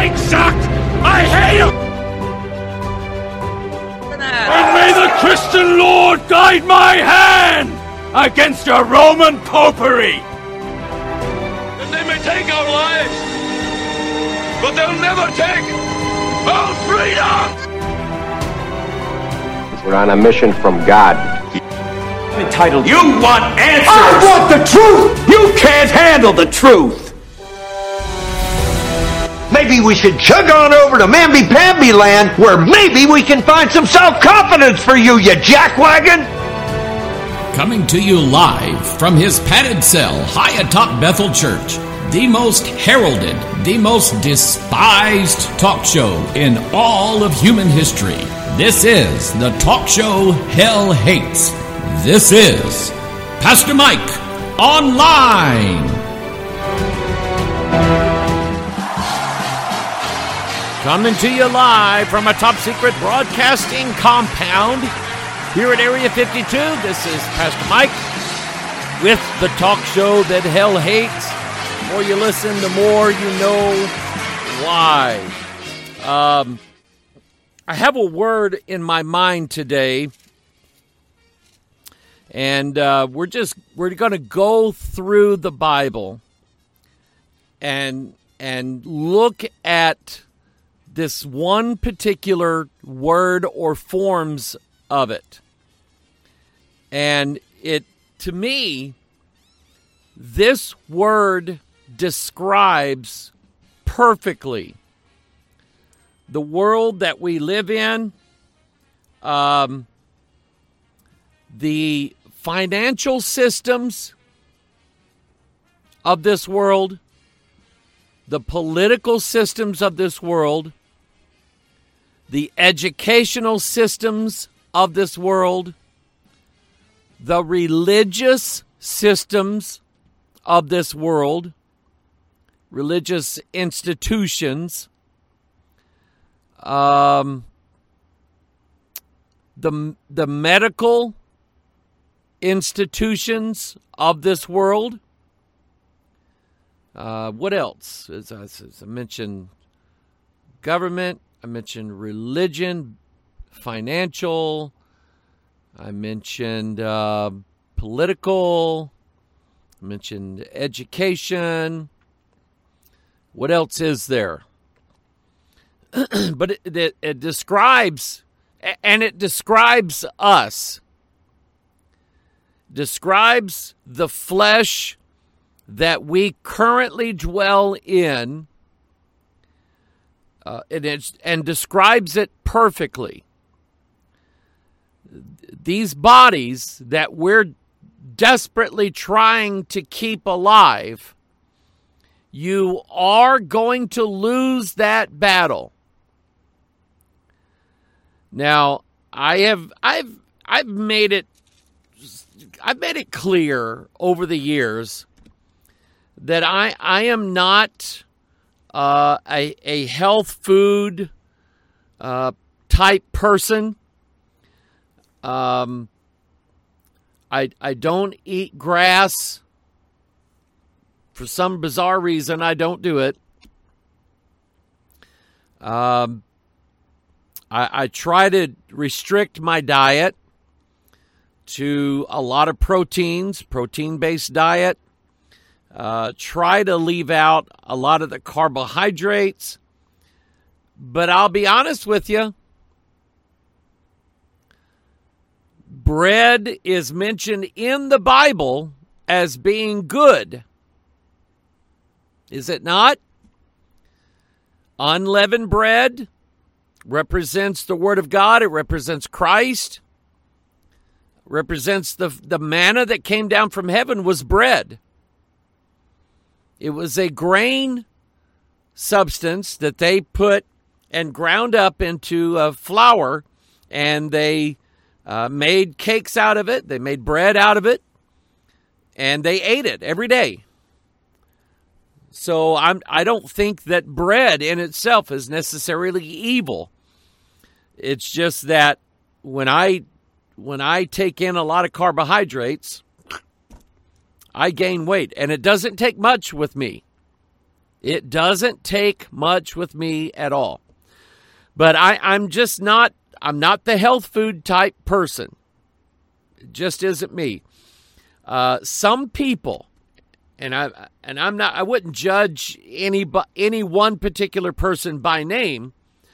lying sack! I hate him! And may the Christian Lord guide my hand against a Roman popery! And they may take our lives, but they'll never take our freedom! We're on a mission from God. Entitled, you want answers! I want the truth! You can't handle the truth! Maybe we should chug on over to Mamby-Pamby land, where maybe we can find some self-confidence for you, you jackwagon! Coming to you live from his padded cell high atop Bethel Church, the most heralded, the most despised talk show in all of human history. This is the talk show Hell Hates. This is Pastor Mike Online. Coming to you live from a top-secret broadcasting compound here at Area 52. This is Pastor Mike with the talk show that hell hates. The more you listen, the more you know why. I have a word in my mind today, and we're going to go through the Bible and look at this one particular word or forms of it. And to me, this word describes perfectly the world that we live in, the financial systems of this world, the political systems of this world, the educational systems of this world, the religious systems of this world, religious institutions, the medical institutions of this world. What else? As I mentioned government, I mentioned religion, financial, I mentioned political, I mentioned education. What else is there? But it describes, and it describes us, describes the flesh that we currently dwell in, and describes it perfectly. These bodies that we're desperately trying to keep alive, you are going to lose that battle. Now, I've made it clear over the years that I am not a health food type person. I don't eat grass. For some bizarre reason, I don't do it. I try to restrict my diet to a lot of proteins, protein-based diet. Try to leave out a lot of the carbohydrates. But I'll be honest with you, bread is mentioned in the Bible as being good. Is it not? Unleavened bread represents the Word of God. It represents Christ. Represents the manna that came down from heaven was bread. It was a grain substance that they put and ground up into a flour, and they made cakes out of it. They made bread out of it, and they ate it every day. So I don't think that bread in itself is necessarily evil. It's just that when I take in a lot of carbohydrates, I gain weight, and it doesn't take much with me. It doesn't take much with me at all. But I'm not the health food type person. It just isn't me. Some people, I wouldn't judge any one particular person by name,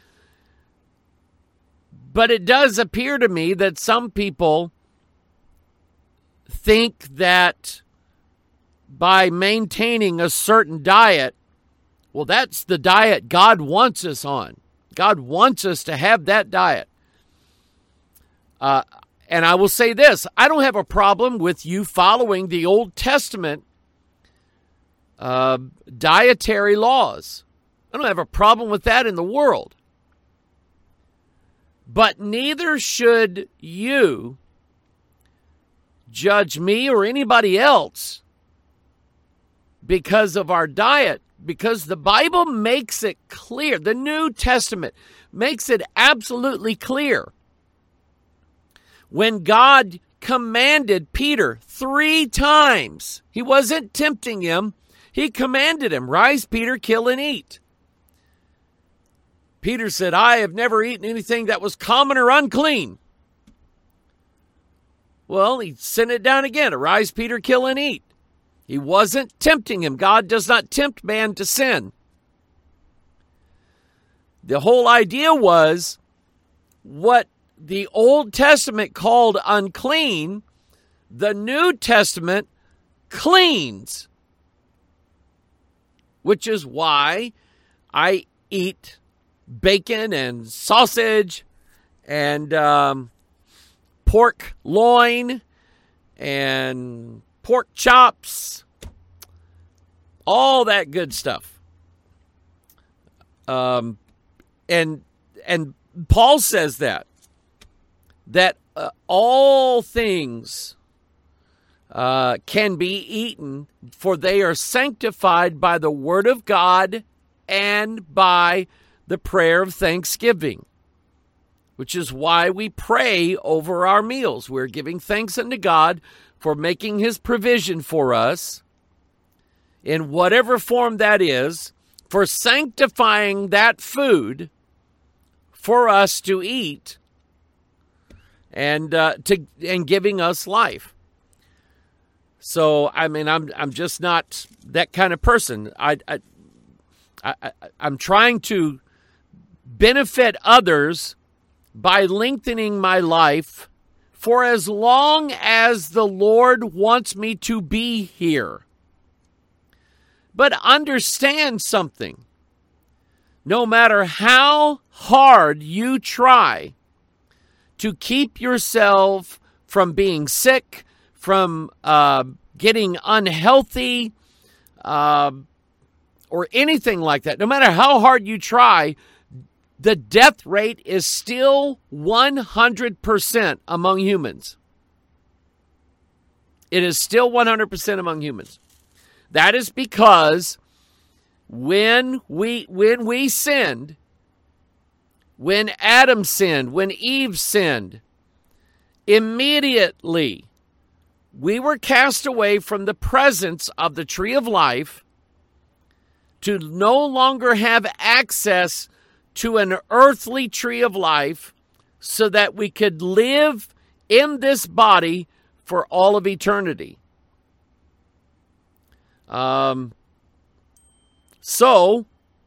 but it does appear to me that some people think that by maintaining a certain diet, well, that's the diet God wants us on. God wants us to have that diet. And I will say this, I don't have a problem with you following the Old Testament dietary laws. I don't have a problem with that in the world. But neither should you judge me or anybody else because of our diet, because the Bible makes it clear. The New Testament makes it absolutely clear. When God commanded Peter 3 times, he wasn't tempting him. He commanded him, rise, Peter, kill and eat. Peter said, I have never eaten anything that was common or unclean. Well, he sent it down again, arise, Peter, kill and eat. He wasn't tempting him. God does not tempt man to sin. The whole idea was what the Old Testament called unclean, the New Testament cleans. Which is why I eat bacon and sausage and pork loin and pork chops, all that good stuff. And Paul says that all things can be eaten, for they are sanctified by the word of God and by the prayer of thanksgiving, which is why we pray over our meals. We're giving thanks unto God for making his provision for us in whatever form that is, for sanctifying that food for us to eat and giving us life. So, I mean, I'm just not that kind of person. I'm trying to benefit others by lengthening my life for as long as the Lord wants me to be here. But understand something. No matter how hard you try to keep yourself from being sick, from getting unhealthy, or anything like that, no matter how hard you try, the death rate is still 100% among humans. It is still 100% among humans. That is because when we sinned, when Adam sinned, when Eve sinned, immediately we were cast away from the presence of the tree of life to no longer have access to an earthly tree of life so that we could live in this body for all of eternity. So,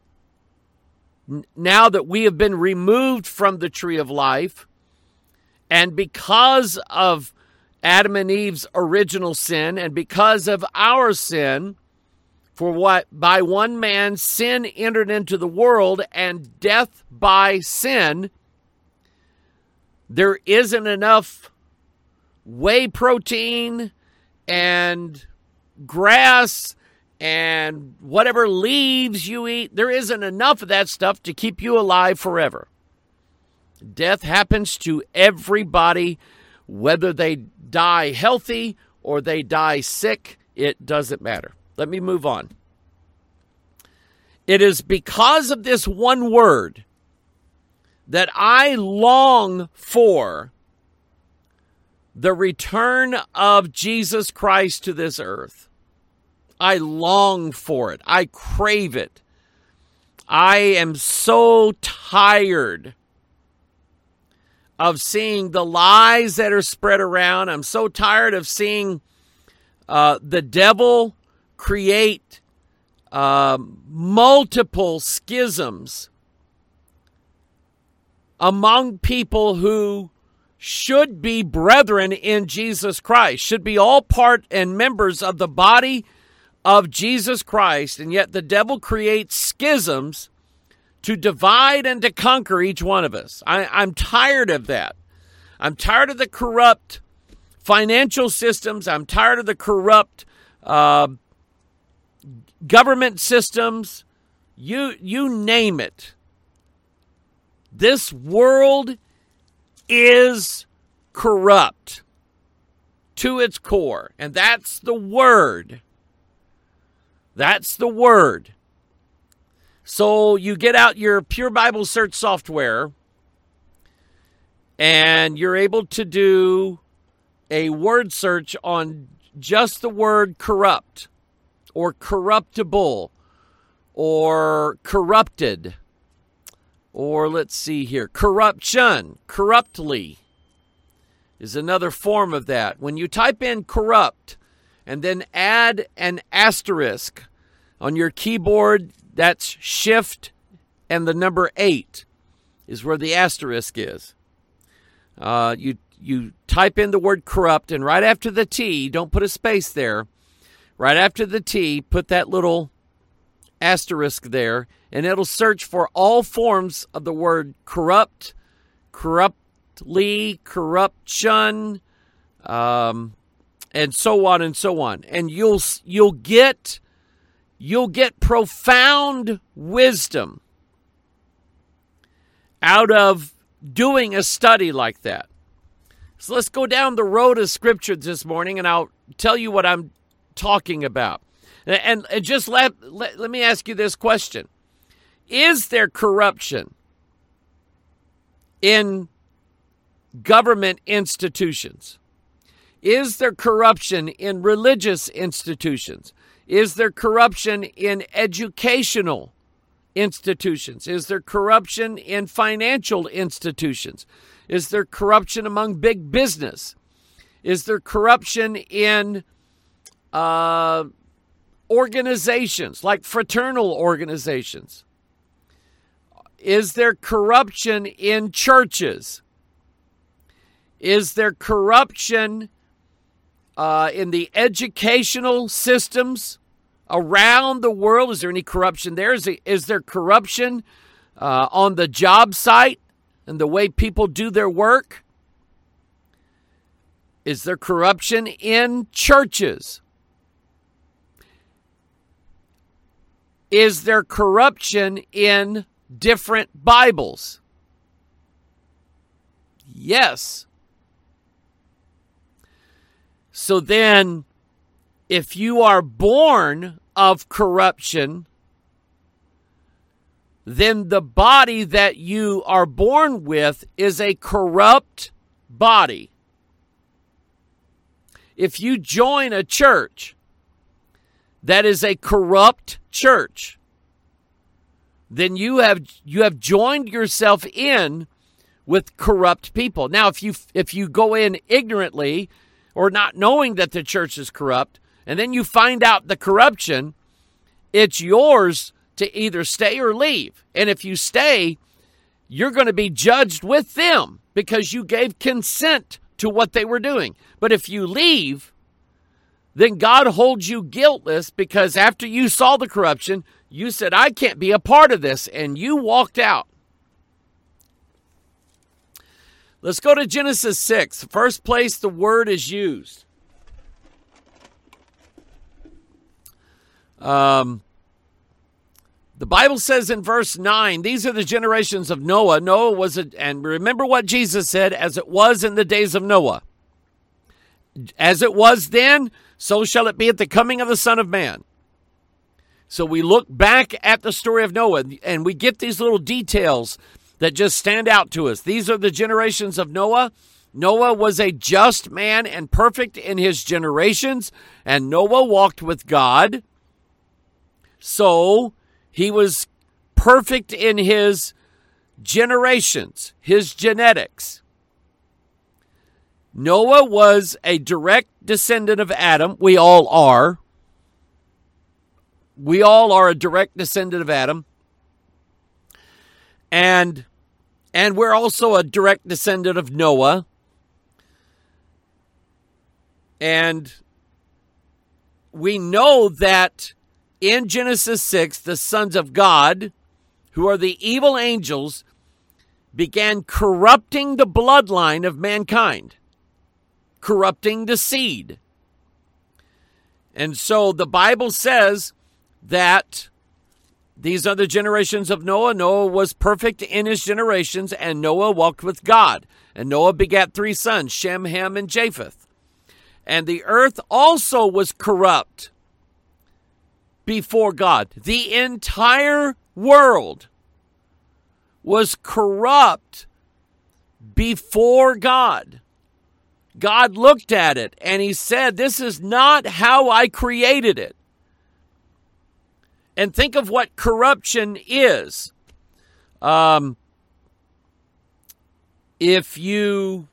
now that we have been removed from the tree of life, and because of Adam and Eve's original sin, and because of our sin, for what by one man sin entered into the world, and death by sin, there isn't enough whey protein and grass and whatever leaves you eat. There isn't enough of that stuff to keep you alive forever. Death happens to everybody, whether they die healthy or they die sick. It doesn't matter. Let me move on. It is because of this one word that I long for the return of Jesus Christ to this earth. I long for it. I crave it. I am so tired of seeing the lies that are spread around. I'm so tired of seeing the devil create multiple schisms among people who should be brethren in Jesus Christ, should be all part and members of the body of Jesus Christ, and yet the devil creates schisms to divide and to conquer each one of us. I'm tired of that. I'm tired of the corrupt financial systems. I'm tired of the corrupt government systems. You name it. This world is corrupt to its core, and that's the word. That's the word. So you get out your Pure Bible Search software, and you're able to do a word search on just the word corrupt, or corruptible, or corrupted, or let's see here, corruption, corruptly is another form of that. When you type in corrupt and then add an asterisk on your keyboard, that's shift and the number 8 is where the asterisk is. You type in the word corrupt, and right after the T, don't put a space there. Right after the T, put that little asterisk there, and it'll search for all forms of the word corrupt, corruptly, corruption, and so on and so on. And you'll get profound wisdom out of doing a study like that. So let's go down the road of Scripture this morning, and I'll tell you what I'm talking about. And just let me ask you this question. Is there corruption in government institutions? Is there corruption in religious institutions? Is there corruption in educational institutions? Is there corruption in financial institutions? Is there corruption among big business? Is there corruption in organizations, like fraternal organizations? Is there corruption in churches? Is there corruption in the educational systems around the world? Is there any corruption there? Is there corruption on the job site and the way people do their work? Is there corruption in churches? Is there corruption in different Bibles? Yes. So then, if you are born of corruption, then the body that you are born with is a corrupt body. If you join a church that is a corrupt church, then you have joined yourself in with corrupt people. Now, if you go in ignorantly or not knowing that the church is corrupt, and then you find out the corruption, it's yours to either stay or leave. And if you stay, you're going to be judged with them because you gave consent to what they were doing. But if you leave, then God holds you guiltless because after you saw the corruption, you said, I can't be a part of this, and you walked out. Let's go to Genesis 6, the first place the word is used. The Bible says in verse 9, these are the generations of Noah. Noah was, and remember what Jesus said, as it was in the days of Noah. As it was then, so shall it be at the coming of the Son of Man. So we look back at the story of Noah, and we get these little details that just stand out to us. These are the generations of Noah. Noah was a just man and perfect in his generations, and Noah walked with God. So he was perfect in his generations, his genetics. Noah was a direct descendant of Adam. We all are. We all are a direct descendant of Adam. And we're also a direct descendant of Noah. And we know that in Genesis 6, the sons of God, who are the evil angels, began corrupting the bloodline of mankind, corrupting the seed. And so the Bible says that these are the generations of Noah. Noah was perfect in his generations, and Noah walked with God. And Noah begat 3 sons, Shem, Ham, and Japheth. And the earth also was corrupt before God. The entire world was corrupt before God. God looked at it and he said, this is not how I created it. And think of what corruption is. If you've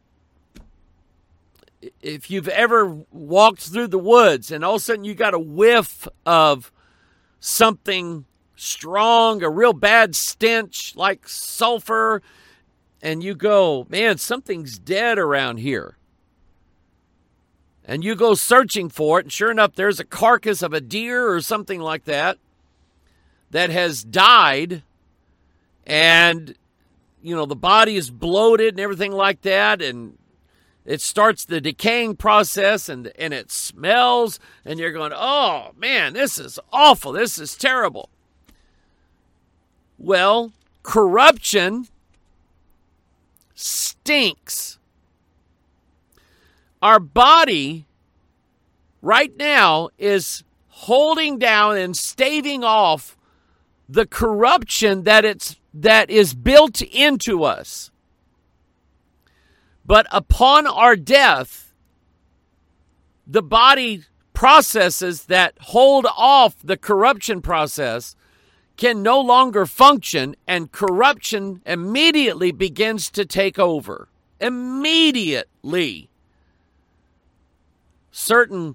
ever walked through the woods and all of a sudden you got a whiff of something strong, a real bad stench like sulfur, and you go, man, something's dead around here. And you go searching for it, and sure enough, there's a carcass of a deer or something like that has died, and, you know, the body is bloated and everything like that, and it starts the decaying process, and it smells, and you're going, oh, man, this is awful. This is terrible. Well, corruption stinks. Our body right now is holding down and staving off the corruption that is built into us. But upon our death, the body processes that hold off the corruption process can no longer function, and corruption immediately begins to take over. Immediately. Certain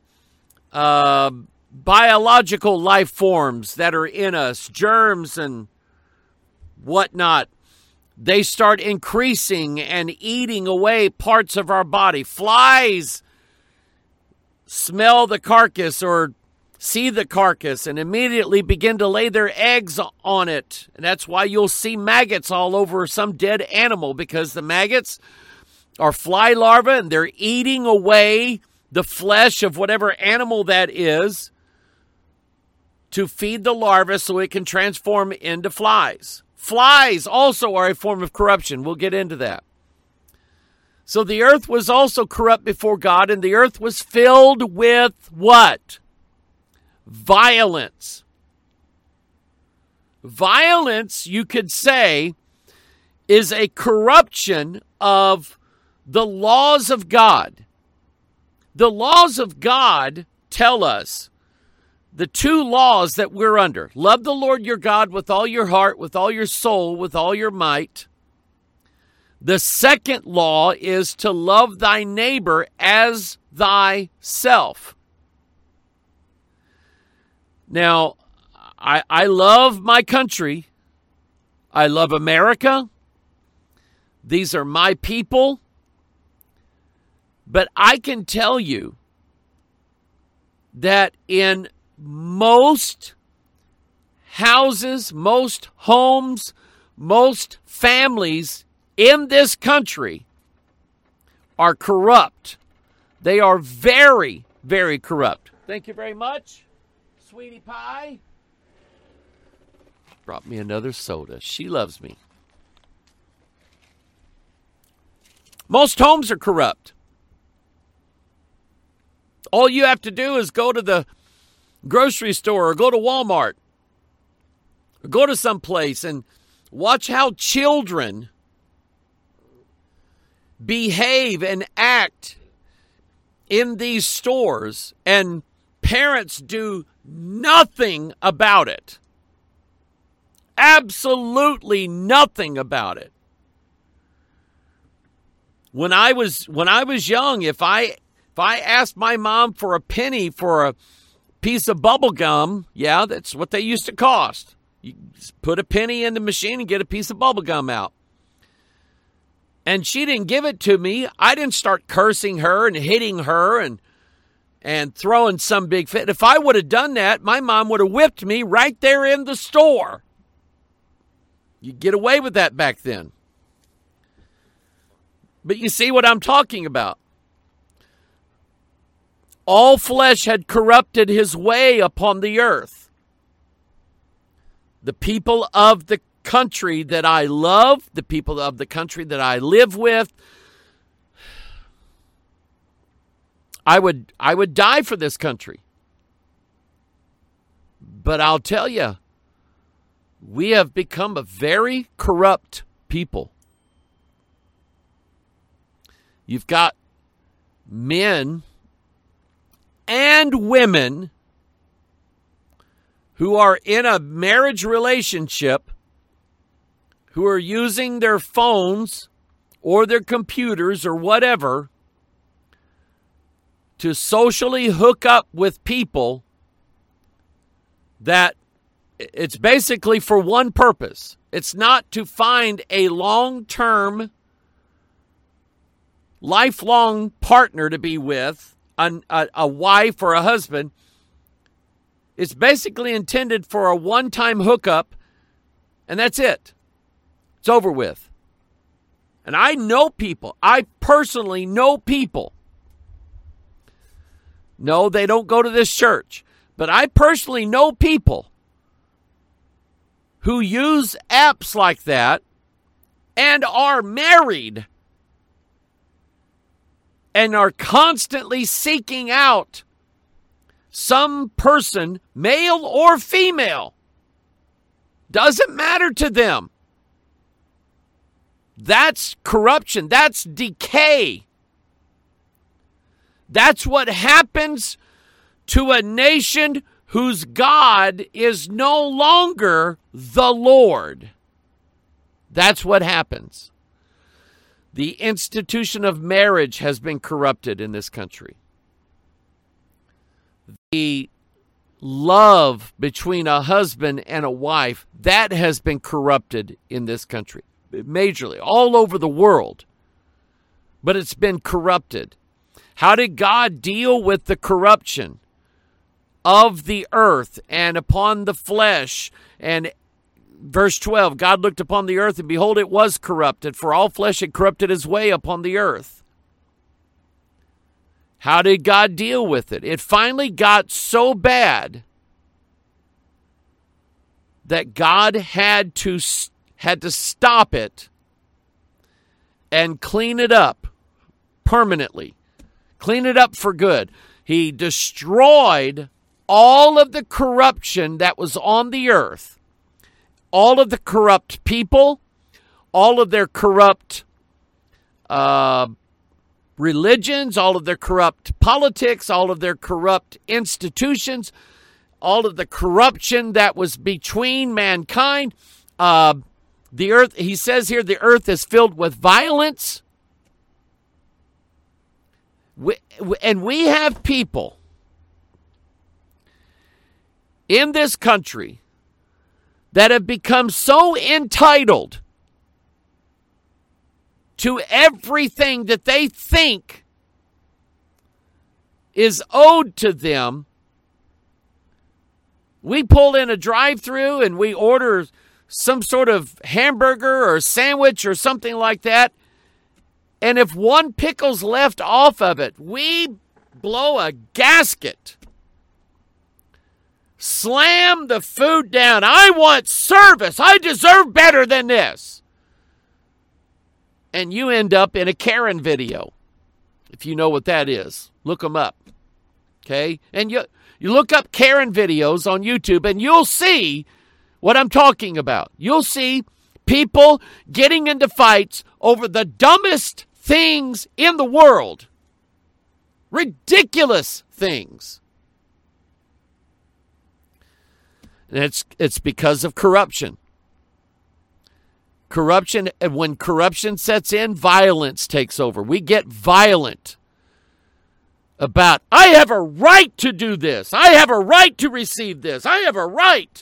biological life forms that are in us, germs and whatnot, they start increasing and eating away parts of our body. Flies smell the carcass or see the carcass and immediately begin to lay their eggs on it. And that's why you'll see maggots all over some dead animal, because the maggots are fly larvae and they're eating away the flesh of whatever animal that is to feed the larva so it can transform into flies. Flies also are a form of corruption. We'll get into that. So the earth was also corrupt before God, and the earth was filled with what? Violence. Violence, you could say, is a corruption of the laws of God. The laws of God tell us the 2 laws that we're under. Love the Lord your God with all your heart, with all your soul, with all your might. The second law is to love thy neighbor as thyself. Now, I love my country. I love America. These are my people. But I can tell you that in most houses, most homes, most families in this country are corrupt. They are very, very corrupt. Thank you very much, sweetie pie. Brought me another soda. She loves me. Most homes are corrupt. All you have to do is go to the grocery store or go to Walmart or go to some place and watch how children behave and act in these stores, and parents do nothing about it. Absolutely nothing about it. When I was young, if I asked my mom for a penny for a piece of bubble gum, yeah, that's what they used to cost. You put a penny in the machine and get a piece of bubble gum out. And she didn't give it to me. I didn't start cursing her and hitting her and throwing some big fit. If I would have done that, my mom would have whipped me right there in the store. You get away with that back then. But you see what I'm talking about. All flesh had corrupted his way upon the earth. The people of the country that I love, the people of the country that I live with, I would die for this country. But I'll tell you, we have become a very corrupt people. You've got men and women who are in a marriage relationship who are using their phones or their computers or whatever to socially hook up with people that it's basically for one purpose. It's not to find a long-term, lifelong partner to be with, a wife or a husband. It's basically intended for a one-time hookup, and that's it. It's over with. And I know people. I personally know people. No, they don't go to this church. But I personally know people who use apps like that and are married and are constantly seeking out some person, male or female. Doesn't matter to them. That's corruption. That's decay. That's what happens to a nation whose God is no longer the Lord. That's what happens. The institution of marriage has been corrupted in this country. The love between a husband and a wife, that has been corrupted in this country. Majorly, all over the world. But it's been corrupted. How did God deal with the corruption of the earth and upon the flesh? And verse 12, God looked upon the earth, and behold, it was corrupted, for all flesh had corrupted his way upon the earth. How did God deal with it? It finally got so bad that God had to stop it and clean it up permanently. Clean it up for good. He destroyed all of the corruption that was on the earth. All of the corrupt people, all of their corrupt religions, all of their corrupt politics, all of their corrupt institutions, all of the corruption that was between mankind. The earth, he says here, the earth is filled with violence. And we have people in this country that have become so entitled to everything that they think is owed to them. We pull in a drive-thru and we order some sort of hamburger or sandwich or something like that. And if one pickle's left off of it, we blow a gasket. Slam the food down. I want service. I deserve better than this. And you end up in a Karen video. If you know what that is, look them up. Okay? And you look up Karen videos on YouTube and you'll see what I'm talking about. You'll see people getting into fights over the dumbest things in the world. Ridiculous things. And it's because of corruption. Corruption, and when corruption sets in, violence takes over. We get violent about, I have a right to do this. I have a right to receive this. I have a right.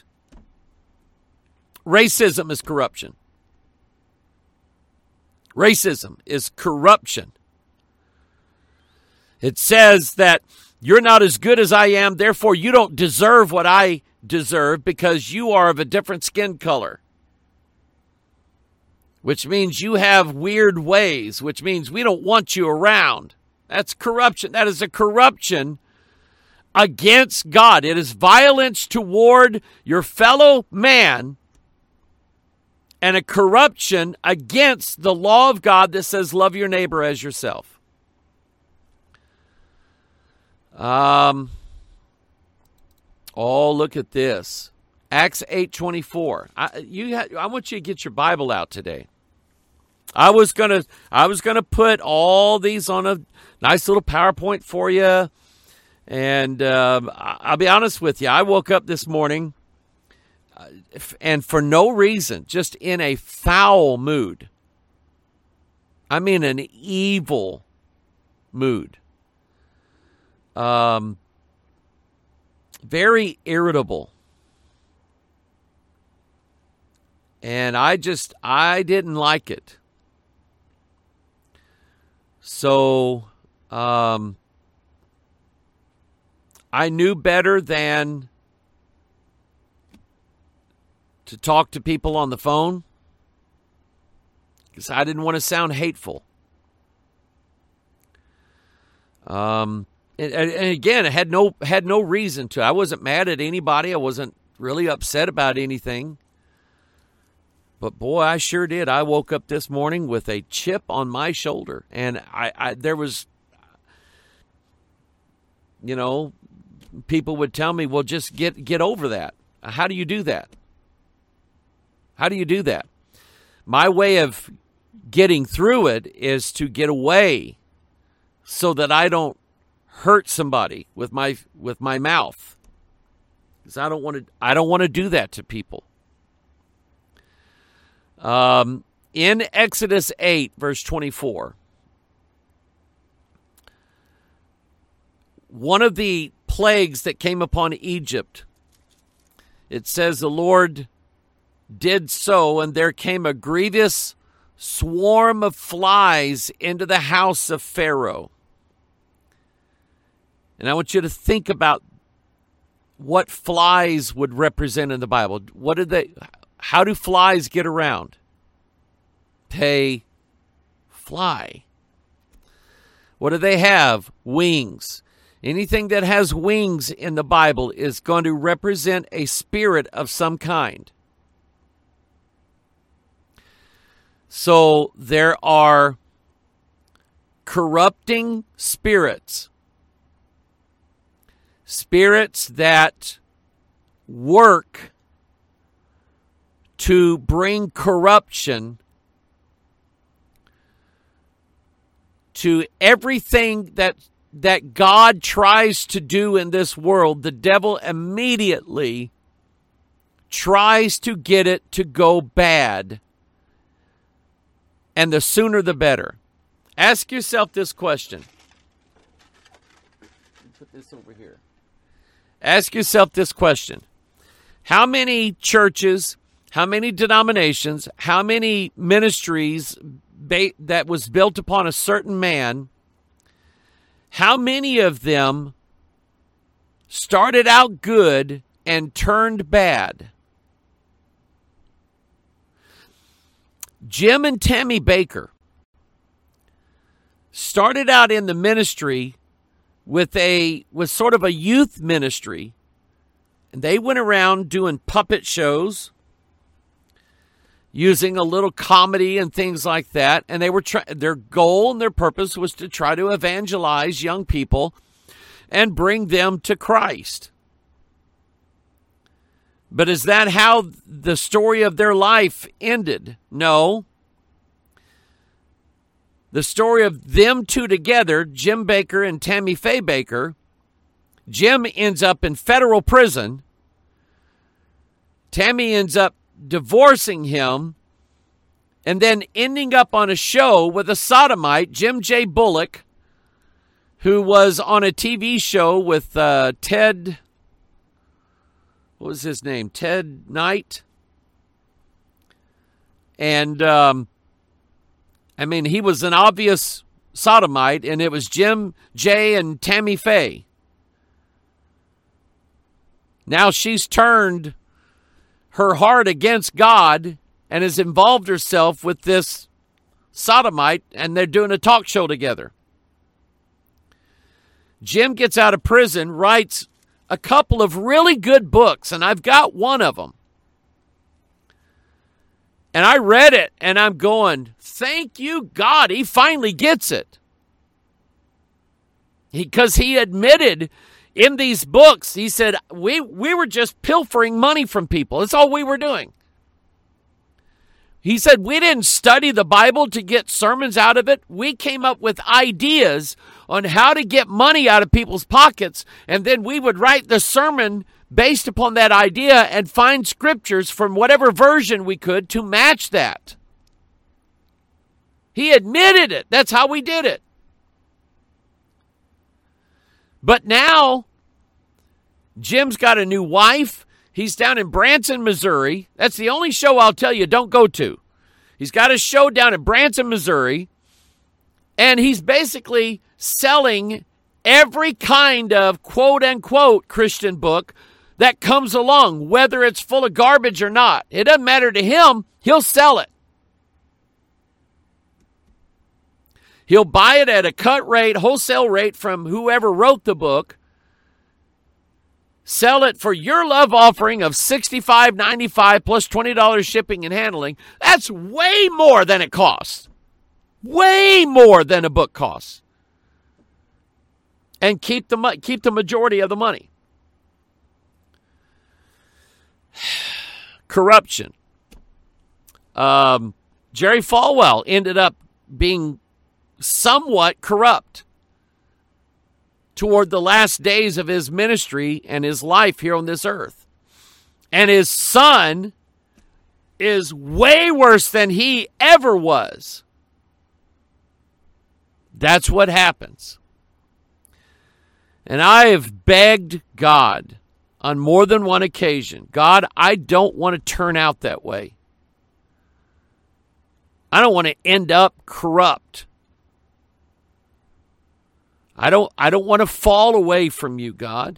Racism is corruption. Racism is corruption. It says that you're not as good as I am, therefore you don't deserve what I deserve because you are of a different skin color. Which means you have weird ways, which means we don't want you around. That's corruption. That is a corruption against God. It is violence toward your fellow man and a corruption against the law of God that says love your neighbor as yourself. Oh, look at this. Acts 8:24. I want you to get your Bible out today. I was gonna put all these on a nice little PowerPoint for you, and I'll be honest with you. I woke up this morning, and for no reason, just in a foul mood. I mean, an evil mood. Very irritable. And I didn't like it. So, I knew better than to talk to people on the phone because I didn't want to sound hateful. And again, I had no reason to. I wasn't mad at anybody. I wasn't really upset about anything. But boy, I sure did. I woke up this morning with a chip on my shoulder, and there was, people would tell me, "Well, just get over that." How do you do that? How do you do that? My way of getting through it is to get away, so that I don't hurt somebody with my mouth, because I don't want to do that to people. In Exodus 8, verse 24, one of the plagues that came upon Egypt, it says the Lord did so, and there came a grievous swarm of flies into the house of Pharaoh. And I want you to think about what flies would represent in the Bible. How do flies get around? They fly. What do they have? Wings. Anything that has wings in the Bible is going to represent a spirit of some kind. So there are corrupting spirits. Spirits that work to bring corruption to everything that God tries to do in this world. The devil immediately tries to get it to go bad. And the sooner the better. Ask yourself this question. Put this over here. Ask yourself this question. How many churches, how many denominations, how many ministries that was built upon a certain man, how many of them started out good and turned bad? Jim and Tammy Bakker started out in the ministry with sort of a youth ministry, and they went around doing puppet shows, using a little comedy and things like that, and they were their goal and their purpose was to try to evangelize young people and bring them to Christ. But is that how the story of their life ended? No. The story of them two together, Jim Bakker and Tammy Faye Bakker, Jim ends up in federal prison Tammy ends up divorcing him and then ending up on a show with a sodomite, Jim J. Bullock, who was on a TV show with Ted, what was his name? Ted Knight. And, he was an obvious sodomite, and it was Jim J. and Tammy Faye. Now she's turned her heart against God and has involved herself with this sodomite, and they're doing a talk show together. Jim gets out of prison, writes a couple of really good books, and I've got one of them. And I read it, and I'm going, thank you, God, he finally gets it. Because he admitted in these books, he said, we were just pilfering money from people. That's all we were doing. He said, we didn't study the Bible to get sermons out of it. We came up with ideas on how to get money out of people's pockets, and then we would write the sermon based upon that idea and find scriptures from whatever version we could to match that. He admitted it. That's how we did it. But now, Jim's got a new wife. He's down in Branson, Missouri. That's the only show I'll tell you don't go to. He's got a show down in Branson, Missouri, and he's basically selling every kind of quote-unquote Christian book that comes along, whether it's full of garbage or not. It doesn't matter to him. He'll sell it. He'll buy it at a cut rate, wholesale rate from whoever wrote the book. Sell it for your love offering of $65.95 plus $20 shipping and handling. That's way more than it costs. Way more than a book costs. And keep the majority of the money. Corruption. Jerry Falwell ended up being somewhat corrupt toward the last days of his ministry and his life here on this earth. And his son is way worse than he ever was. That's what happens. And I have begged God on more than one occasion, God, I don't want to turn out that way. I don't want to end up corrupt. I don't want to fall away from you, God.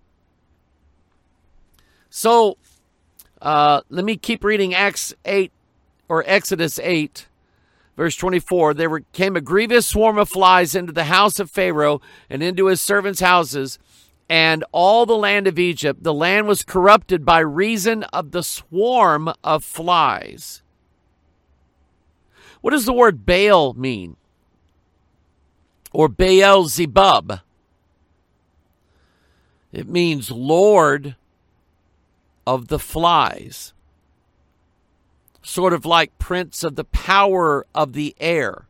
So let me keep reading Acts 8 or Exodus 8, verse 24. There came a grievous swarm of flies into the house of Pharaoh and into his servants' houses, and all the land of Egypt. The land was corrupted by reason of the swarm of flies. What does the word Baal mean? Or Beelzebub? It means Lord of the flies. Sort of like prince of the power of the air.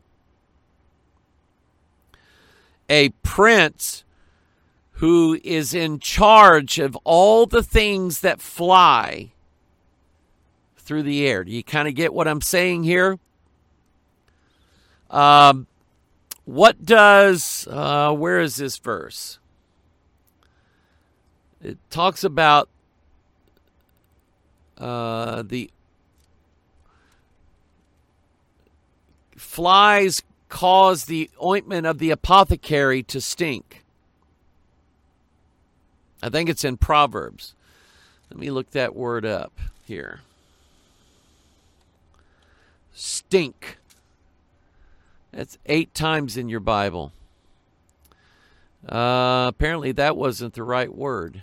A prince who is in charge of all the things that fly through the air. Do you kind of get what I'm saying here? What does, where is this verse? It talks about the flies cause the ointment of the apothecary to stink. I think it's in Proverbs. Let me look that word up here. Stink. That's 8 times in your Bible. Apparently that wasn't the right word.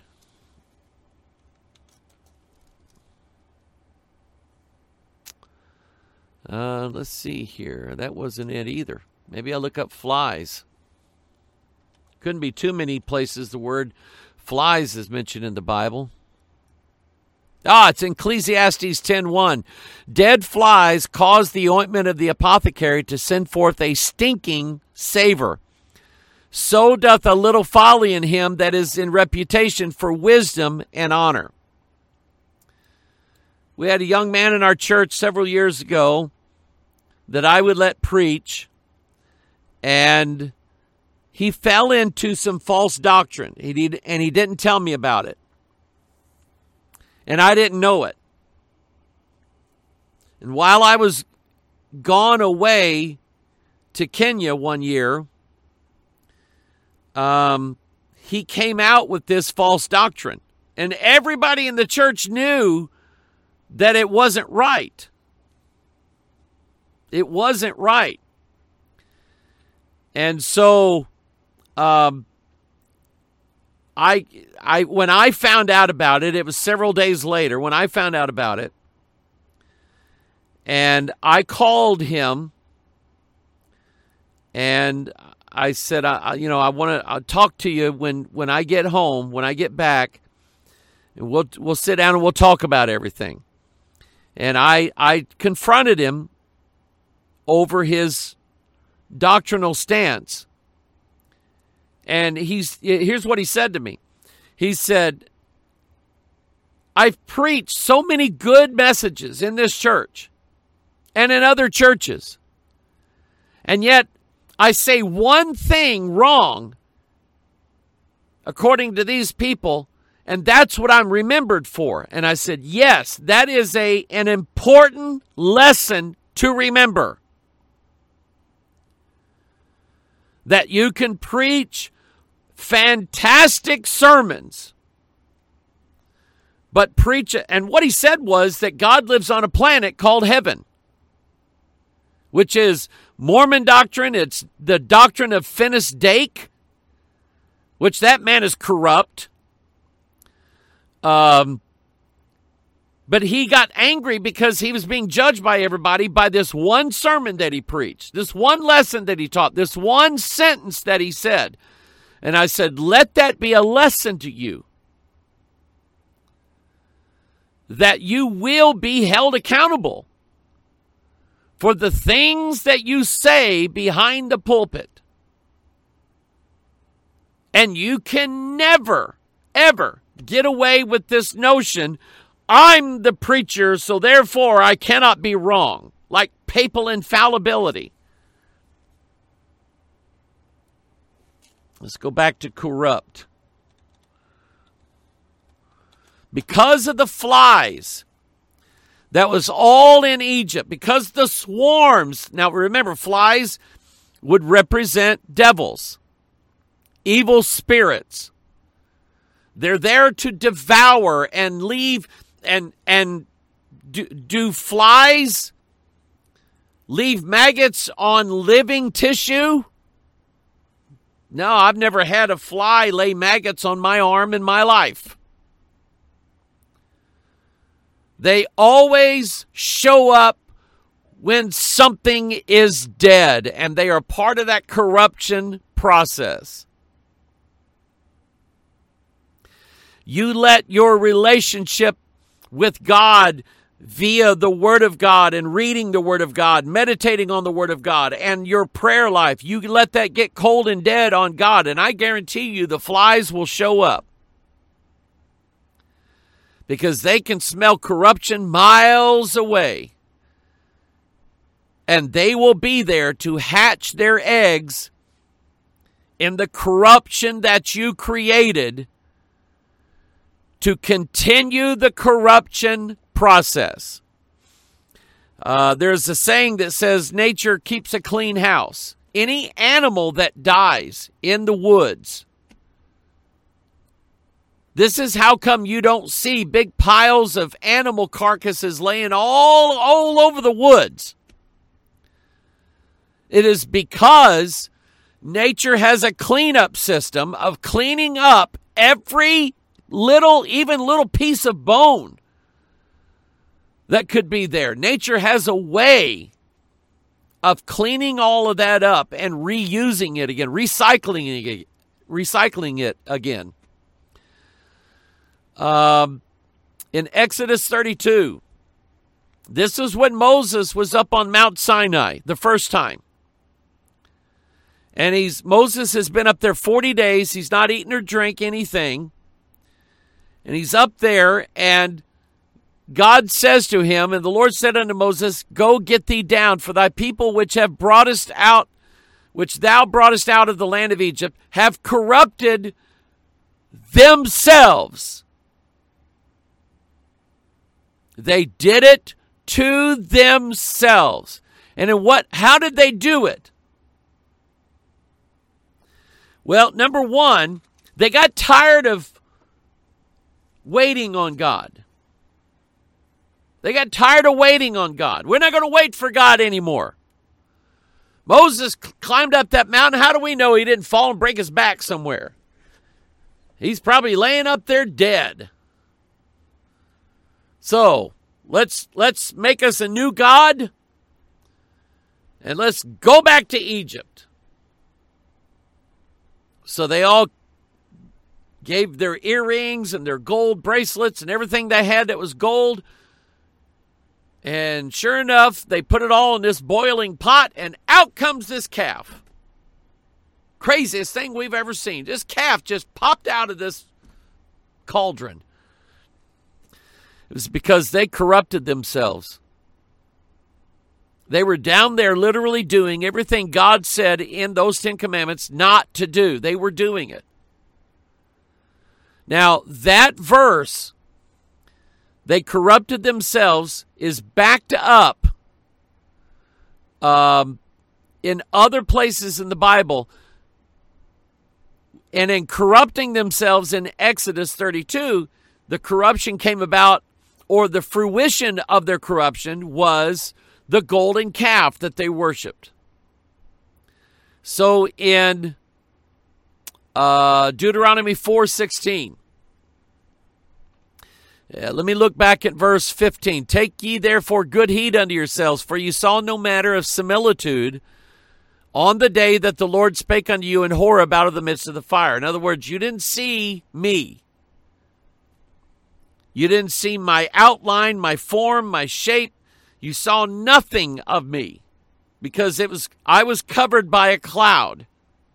Let's see here. That wasn't it either. Maybe I'll look up flies. Couldn't be too many places the word flies is mentioned in the Bible. It's in Ecclesiastes 10:1. Dead flies cause the ointment of the apothecary to send forth a stinking savor. So doth a little folly in him that is in reputation for wisdom and honor. We had a young man in our church several years ago that I would let preach, and he fell into some false doctrine, and he didn't tell me about it. And I didn't know it. And while I was gone away to Kenya one year, he came out with this false doctrine. And everybody in the church knew that it wasn't right. It wasn't right. And so when I found out about it, it was several days later when I found out about it. And I called him and I said, I want to talk to you when I get home, when I get back, and we'll sit down and we'll talk about everything. And I confronted him over his doctrinal stance. And here's what he said to me. He said, I've preached so many good messages in this church and in other churches, and yet I say one thing wrong according to these people, and that's what I'm remembered for. And I said, yes, that is an important lesson to remember. That you can preach fantastic sermons, but preach it. And what he said was that God lives on a planet called heaven, which is Mormon doctrine. It's the doctrine of Finis Dake, which that man is corrupt. But he got angry because he was being judged by everybody by this one sermon that he preached, this one lesson that he taught, this one sentence that he said. And I said, let that be a lesson to you, that you will be held accountable for the things that you say behind the pulpit. And you can never, ever get away with this notion, I'm the preacher, so therefore I cannot be wrong, like papal infallibility. Let's go back to corrupt. Because of the flies that was all in Egypt, because the swarms, now remember, flies would represent devils, evil spirits. They're there to devour and leave. And do flies leave maggots on living tissue? No, I've never had a fly lay maggots on my arm in my life. They always show up when something is dead, and they are part of that corruption process. You let your relationship with God via the Word of God and reading the Word of God, meditating on the Word of God, and your prayer life, you let that get cold and dead on God, and I guarantee you the flies will show up. Because they can smell corruption miles away. And they will be there to hatch their eggs in the corruption that you created to continue the corruption process. There's a saying that says nature keeps a clean house. Any animal that dies in the woods, this is how come you don't see big piles of animal carcasses laying all over the woods. It is because nature has a cleanup system of cleaning up every little piece of bone that could be there. Nature has a way of cleaning all of that up and reusing it again, recycling it again. In Exodus 32, this is when Moses was up on Mount Sinai the first time. And Moses has been up there 40 days. He's not eaten or drank anything. And he's up there, and God says to him, and the Lord said unto Moses, Go get thee down, for thy people which thou broughtest out of the land of Egypt, have corrupted themselves. They did it to themselves. And how did they do it? Well, number one, they got tired of waiting on God. They got tired of waiting on God. We're not going to wait for God anymore. Moses climbed up that mountain. How do we know he didn't fall and break his back somewhere? He's probably laying up there dead. So, let's make us a new God, and let's go back to Egypt. So they all gave their earrings and their gold bracelets and everything they had that was gold. And sure enough, they put it all in this boiling pot, and out comes this calf. Craziest thing we've ever seen. This calf just popped out of this cauldron. It was because they corrupted themselves. They were down there literally doing everything God said in those 10 commandments not to do. They were doing it. Now, that verse, they corrupted themselves, is backed up in other places in the Bible. And in corrupting themselves in Exodus 32, the corruption came about, or the fruition of their corruption was the golden calf that they worshiped. So in Deuteronomy 4:16, let me look back at verse 15. Take ye therefore good heed unto yourselves, for you saw no manner of similitude on the day that the Lord spake unto you in Horeb out of the midst of the fire. In other words, you didn't see me. You didn't see my outline, my form, my shape. You saw nothing of me because I was covered by a cloud.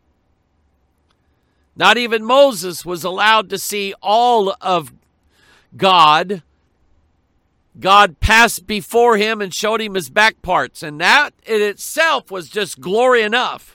Not even Moses was allowed to see all of God. God passed before him and showed him his back parts, and that in itself was just glory enough.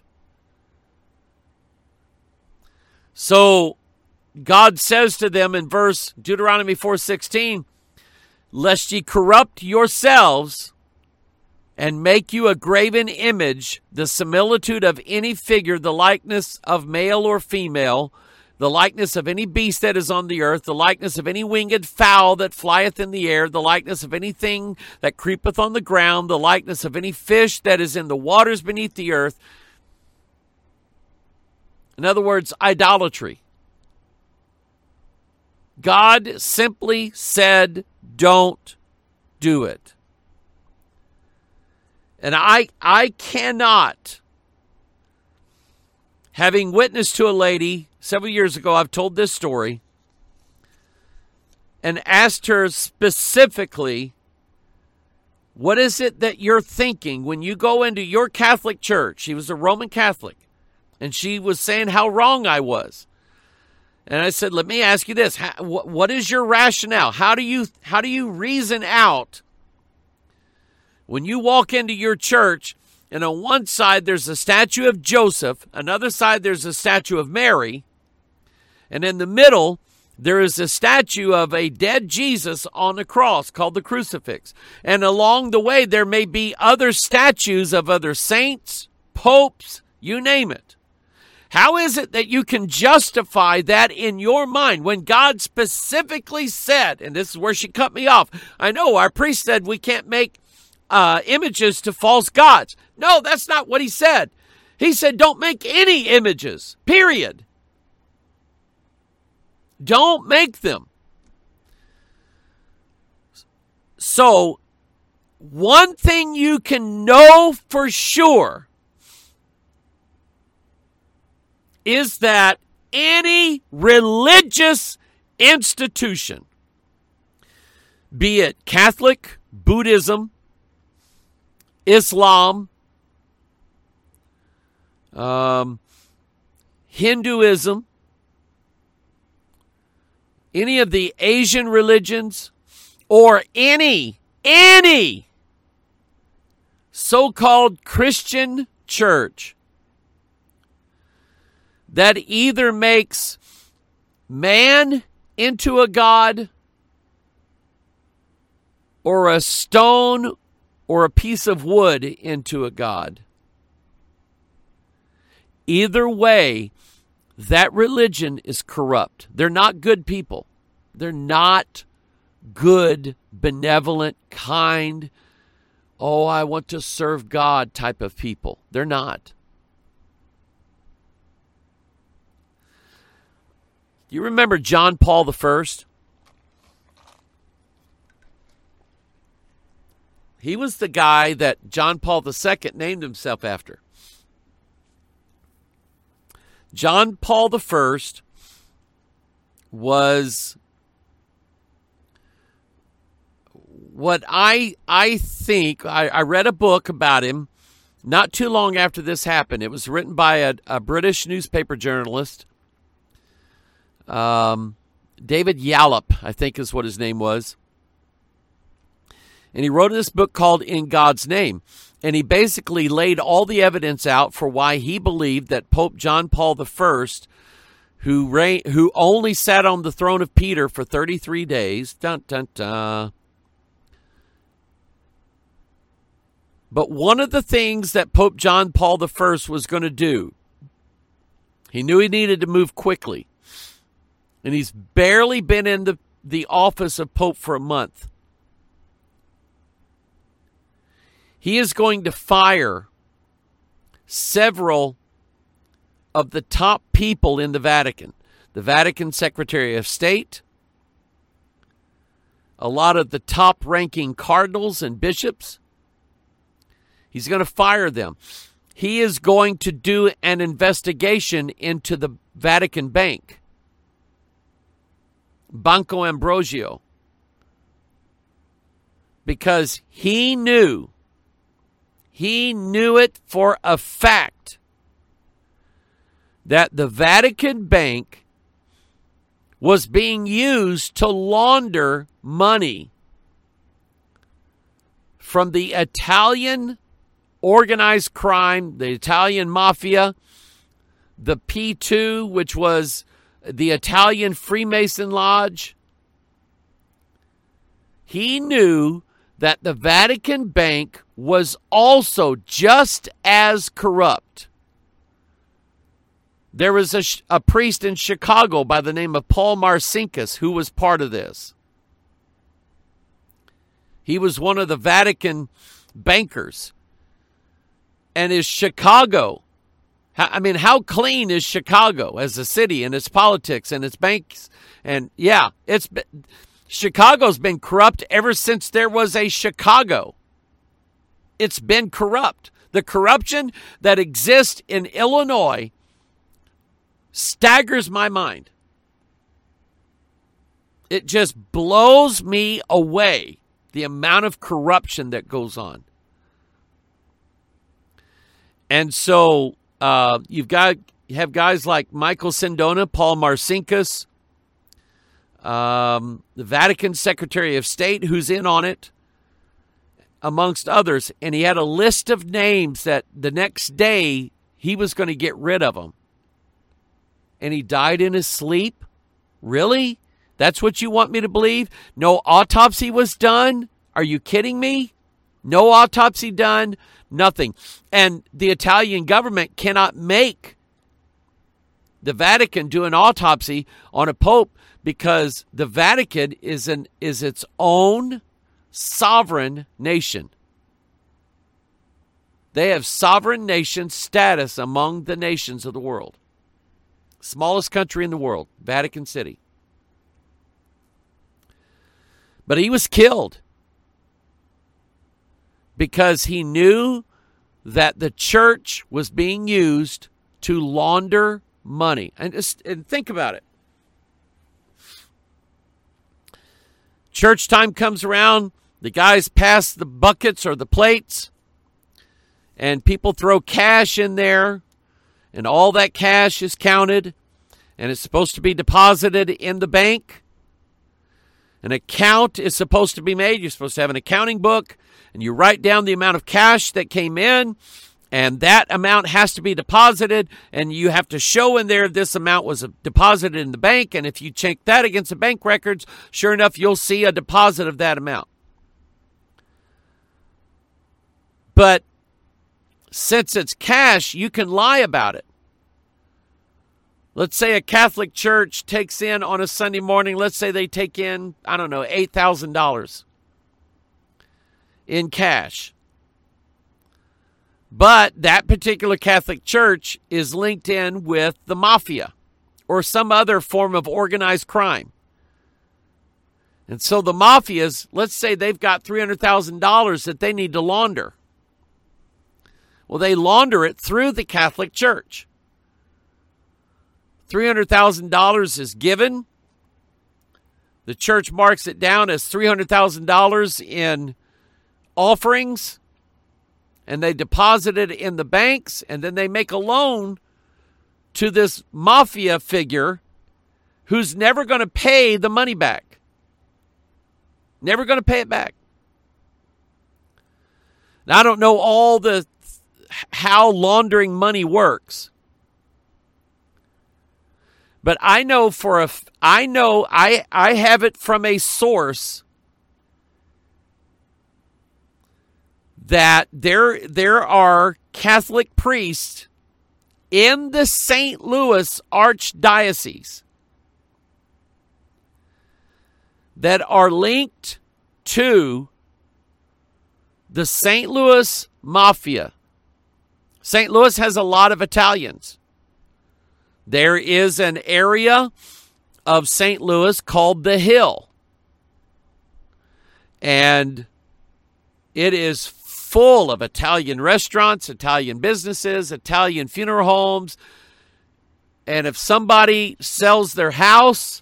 So God says to them in Deuteronomy 4:16, lest ye corrupt yourselves and make you a graven image, the similitude of any figure, the likeness of male or female, the likeness of any beast that is on the earth, the likeness of any winged fowl that flieth in the air, the likeness of anything that creepeth on the ground, the likeness of any fish that is in the waters beneath the earth. In other words, idolatry. God simply said, don't do it. And I cannot, having witnessed to a lady several years ago, I've told this story, and asked her specifically, what is it that you're thinking when you go into your Catholic church? She was a Roman Catholic, and she was saying how wrong I was. And I said, let me ask you this. What is your rationale? How do you reason out when you walk into your church, and on one side there's a statue of Joseph, another side there's a statue of Mary, and in the middle there is a statue of a dead Jesus on the cross called the crucifix. And along the way there may be other statues of other saints, popes, you name it. How is it that you can justify that in your mind when God specifically said, and this is where she cut me off, I know our priest said we can't make images to false gods. No, that's not what he said. He said don't make any images, period. Don't make them. So, one thing you can know for sure is that any religious institution, be it Catholic, Buddhism, Islam, Hinduism, any of the Asian religions, or any so-called Christian church that either makes man into a god or a stone or a piece of wood into a god. Either way, that religion is corrupt. They're not good people. They're not good, benevolent, kind, oh, I want to serve God type of people. They're not. You remember John Paul I? He was the guy that John Paul II named himself after. John Paul I was what I think, I read a book about him not too long after this happened. It was written by a British newspaper journalist, David Yallop, I think is what his name was. And he wrote this book called In God's Name. And he basically laid all the evidence out for why he believed that Pope John Paul I, who only sat on the throne of Peter for 33 days, but one of the things that Pope John Paul I was going to do, he knew he needed to move quickly. And he's barely been in the office of Pope for a month. He is going to fire several of the top people in the Vatican Secretary of State, a lot of the top-ranking cardinals and bishops. He's going to fire them. He is going to do an investigation into the Vatican Bank, Banco Ambrosio, because he knew it for a fact that the Vatican Bank was being used to launder money from the Italian organized crime, the Italian mafia, the P2, which was the Italian Freemason Lodge. He knew that the Vatican Bank was also just as corrupt. There was a priest in Chicago by the name of Paul Marcinkus who was part of this. He was one of the Vatican bankers. And is Chicago, how clean is Chicago as a city and its politics and its banks? And yeah, Chicago's been corrupt ever since there was a Chicago. It's been corrupt. The corruption that exists in Illinois staggers my mind. It just blows me away, the amount of corruption that goes on. And so you have guys like Michael Sindona, Paul Marcinkus, the Vatican Secretary of State, who's in on it, amongst others. And he had a list of names that the next day he was going to get rid of them. And he died in his sleep? Really? That's what you want me to believe? No autopsy was done? Are you kidding me? No autopsy done? Nothing. And the Italian government cannot make the Vatican do an autopsy on a pope because the Vatican is its own sovereign nation. They have sovereign nation status among the nations of the world. Smallest country in the world, Vatican City. But he was killed because he knew that the church was being used to launder money. And think about it. Church time comes around, the guys pass the buckets or the plates, and people throw cash in there, and all that cash is counted, and it's supposed to be deposited in the bank. An account is supposed to be made. You're supposed to have an accounting book, and you write down the amount of cash that came in, and that amount has to be deposited, and you have to show in there this amount was deposited in the bank, and if you check that against the bank records, sure enough, you'll see a deposit of that amount. But since it's cash, you can lie about it. Let's say a Catholic church takes in on a Sunday morning, let's say they take in, I don't know, $8,000 in cash. But that particular Catholic church is linked in with the mafia or some other form of organized crime. And so the mafias, let's say they've got $300,000 that they need to launder. Well, they launder it through the Catholic Church. $300,000 is given. The church marks it down as $300,000 in offerings, and they deposit it in the banks, and then they make a loan to this mafia figure who's never going to pay the money back. Never going to pay it back. Now, I don't know how laundering money works. But I know I have it from a source that there are Catholic priests in the St. Louis Archdiocese that are linked to the St. Louis Mafia. St. Louis has a lot of Italians. There is an area of St. Louis called the Hill. And it is full of Italian restaurants, Italian businesses, Italian funeral homes. And if somebody sells their house,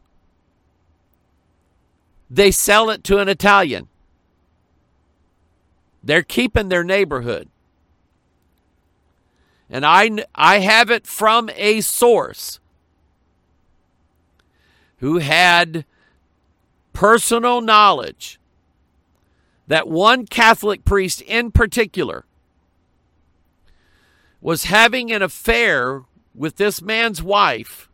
they sell it to an Italian. They're keeping their neighborhood. And I have it from a source who had personal knowledge that one Catholic priest in particular was having an affair with this man's wife.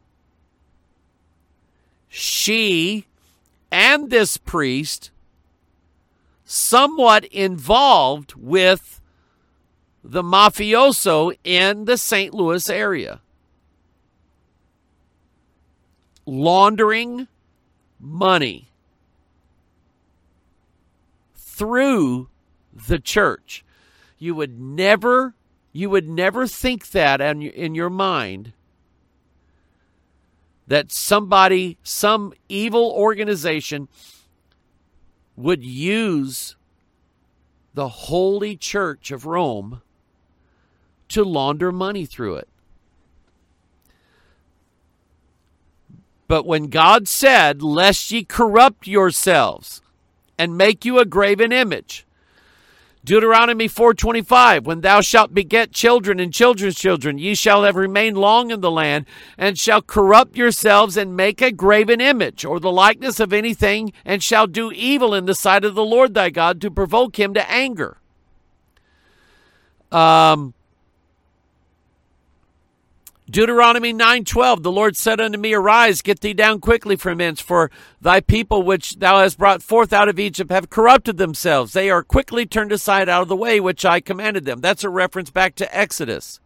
She and this priest somewhat involved with the mafioso in the St. Louis area, laundering money through the church. You would never think that in your mind that some evil organization would use the Holy Church of Rome to launder money through it. But when God said, lest ye corrupt yourselves and make you a graven image, Deuteronomy 4:25, when thou shalt beget children and children's children, ye shall have remained long in the land, and shall corrupt yourselves and make a graven image, or the likeness of anything, and shall do evil in the sight of the Lord thy God to provoke him to anger. Deuteronomy 9:12, the Lord said unto me, arise, get thee down quickly from hence, for thy people which thou hast brought forth out of Egypt have corrupted themselves. They are quickly turned aside out of the way which I commanded them. That's a reference back to Exodus.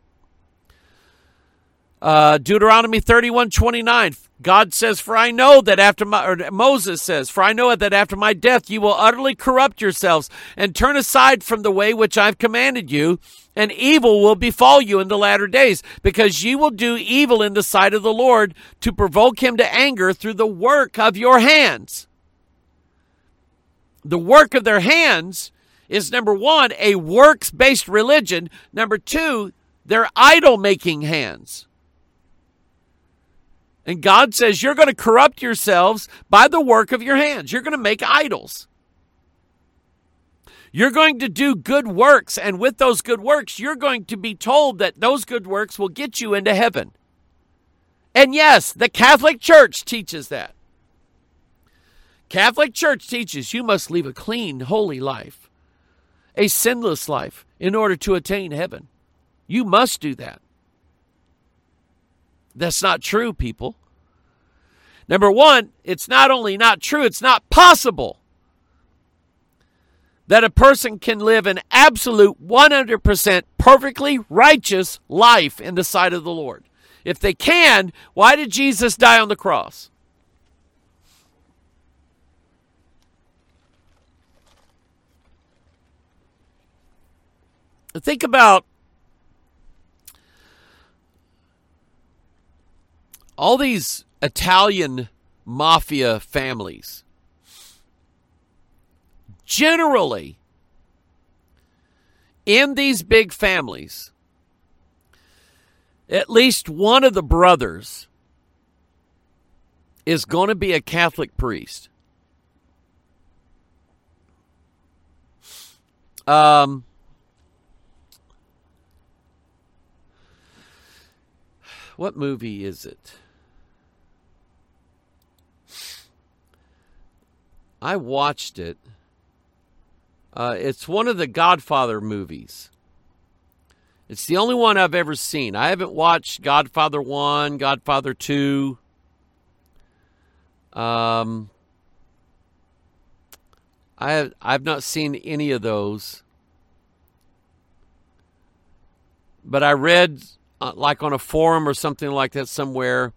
Deuteronomy 31:29, God says, for I know that Moses says, for I know that after my death you will utterly corrupt yourselves and turn aside from the way which I've commanded you, and evil will befall you in the latter days, because ye will do evil in the sight of the Lord to provoke him to anger through the work of your hands. The work of their hands is, number one, a works-based religion. Number two, they're idol-making hands. And God says you're going to corrupt yourselves by the work of your hands. You're going to make idols. You're going to do good works, and with those good works, you're going to be told that those good works will get you into heaven. And yes, the Catholic Church teaches that. Catholic Church teaches you must live a clean, holy life, a sinless life, in order to attain heaven. You must do that. That's not true, people. Number one, it's not only not true, it's not possible that a person can live an absolute 100% perfectly righteous life in the sight of the Lord. If they can, why did Jesus die on the cross? Think about all these Italian mafia families. Generally, in these big families, at least one of the brothers is going to be a Catholic priest. What movie is it? I watched it. It's one of the Godfather movies. It's the only one I've ever seen. I haven't watched Godfather 1, Godfather 2. I've not seen any of those. But I read, like on a forum or something like that somewhere,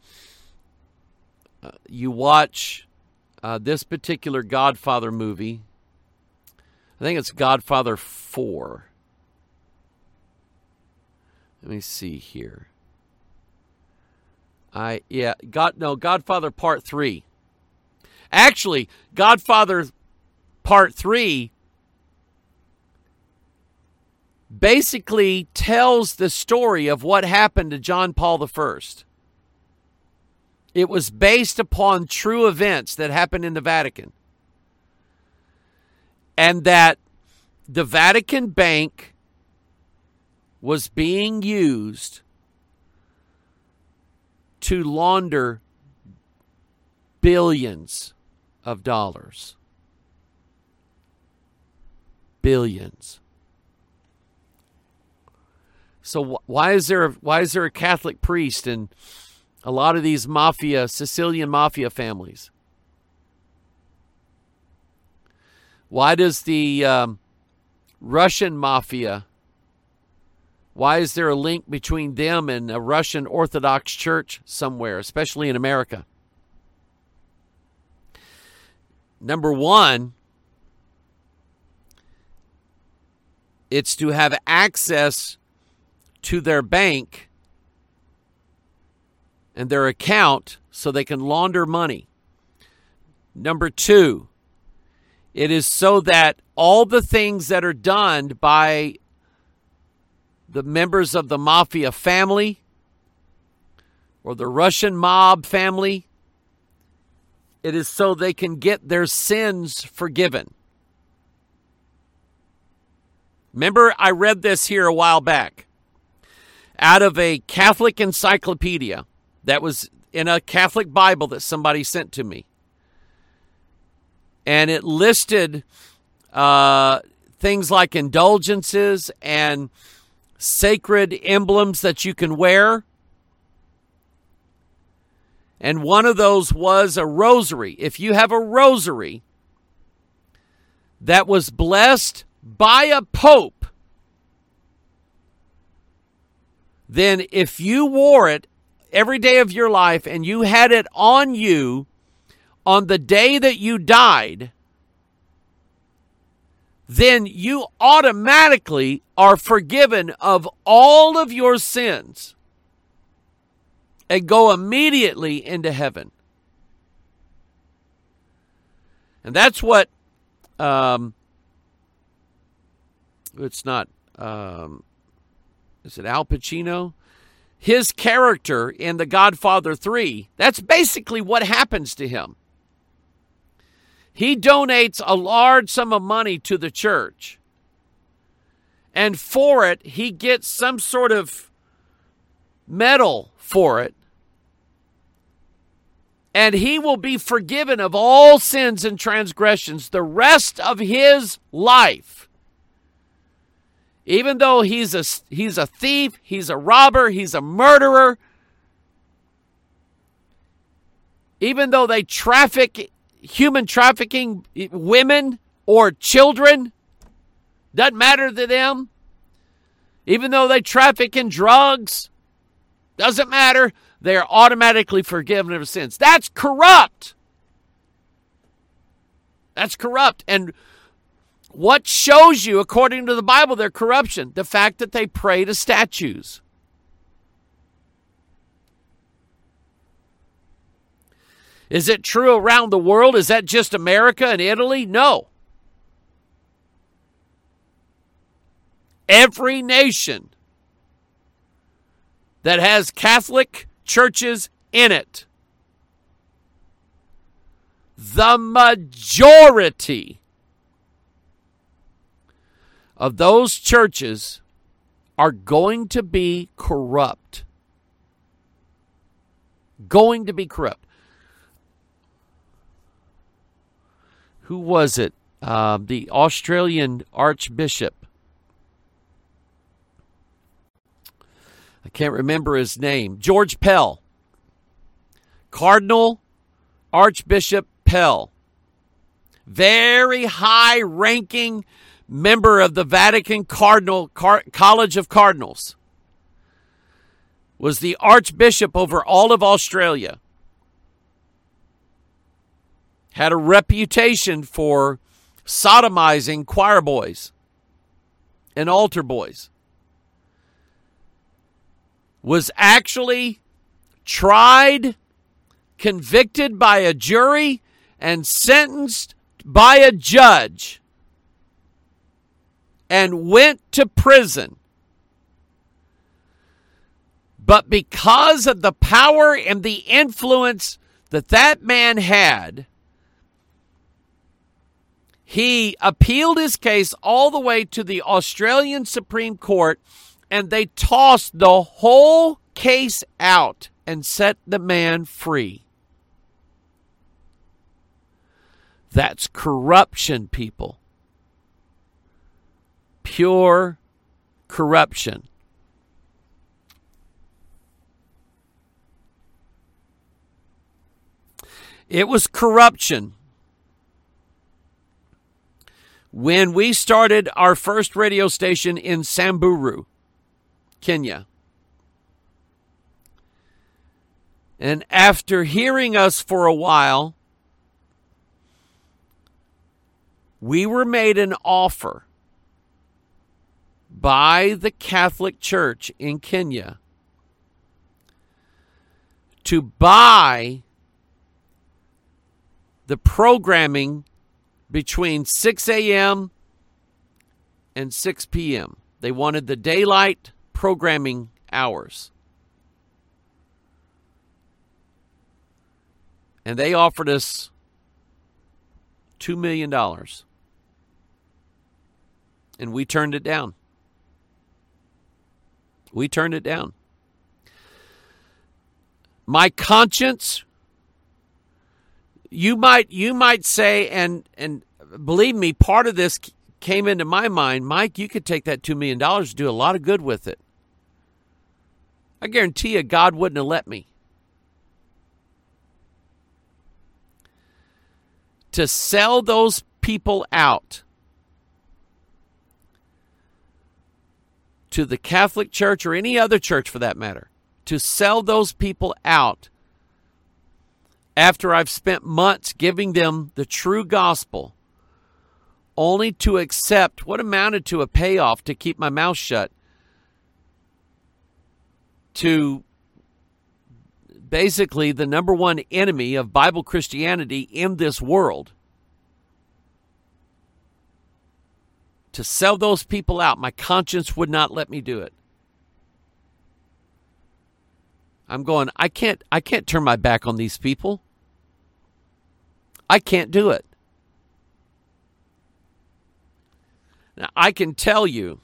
you watch this particular Godfather movie. I think it's Godfather 4. Let me see here. Godfather Part 3. Actually, Godfather Part 3 basically tells the story of what happened to John Paul I. It was based upon true events that happened in the Vatican. And that the Vatican Bank was being used to launder billions of dollars. Billions. So why is there a Catholic priest in a lot of these Sicilian mafia families? Why does the Russian mafia, why is there a link between them and a Russian Orthodox church somewhere, especially in America? Number one, it's to have access to their bank and their account so they can launder money. Number two, it is so that all the things that are done by the members of the mafia family or the Russian mob family, it is so they can get their sins forgiven. Remember, I read this here a while back out of a Catholic encyclopedia that was in a Catholic Bible that somebody sent to me. And it listed things like indulgences and sacred emblems that you can wear. And one of those was a rosary. If you have a rosary that was blessed by a pope, then if you wore it every day of your life and you had it on you on the day that you died, then you automatically are forgiven of all of your sins and go immediately into heaven. And that's what, it's not, is it Al Pacino? His character in The Godfather 3, that's basically what happens to him. He donates a large sum of money to the church. And for it, he gets some sort of medal for it. and he will be forgiven of all sins and transgressions the rest of his life. Even though he's a thief, he's a robber, he's a murderer, even though they human trafficking women or children, doesn't matter to them. Even though they traffic in drugs, doesn't matter. They are automatically forgiven of sins. That's corrupt. That's corrupt. And what shows you, according to the Bible, their corruption? The fact that they pray to statues. Is it true around the world? Is that just America and Italy? No. Every nation that has Catholic churches in it, the majority of those churches are going to be corrupt. Going to be corrupt. Who was it? The Australian Archbishop. I can't remember his name. George Pell. Cardinal Archbishop Pell. Very high-ranking member of the Vatican College of Cardinals. Was the Archbishop over all of Australia. Had a reputation for sodomizing choir boys and altar boys. Was actually tried, convicted by a jury, and sentenced by a judge, and went to prison. But because of the power and the influence that man had, he appealed his case all the way to the Australian Supreme Court, and they tossed the whole case out and set the man free. That's corruption, people. Pure corruption. It was corruption when we started our first radio station in Samburu, Kenya. And after hearing us for a while, we were made an offer by the Catholic Church in Kenya to buy the programming between 6 a.m. and 6 p.m. They wanted the daylight programming hours. And they offered us $2 million. And we turned it down. We turned it down. My conscience, you might say, and believe me, part of this came into my mind, Mike, you could take that $2 million and do a lot of good with it. I guarantee you God wouldn't have let me. To sell those people out to the Catholic Church or any other church for that matter, to sell those people out after I've spent months giving them the true gospel, only to accept what amounted to a payoff to keep my mouth shut, to basically the number one enemy of Bible Christianity in this world. To sell those people out, my conscience would not let me do it. I'm going, I can't turn my back on these people. I can't do it. Now, I can tell you,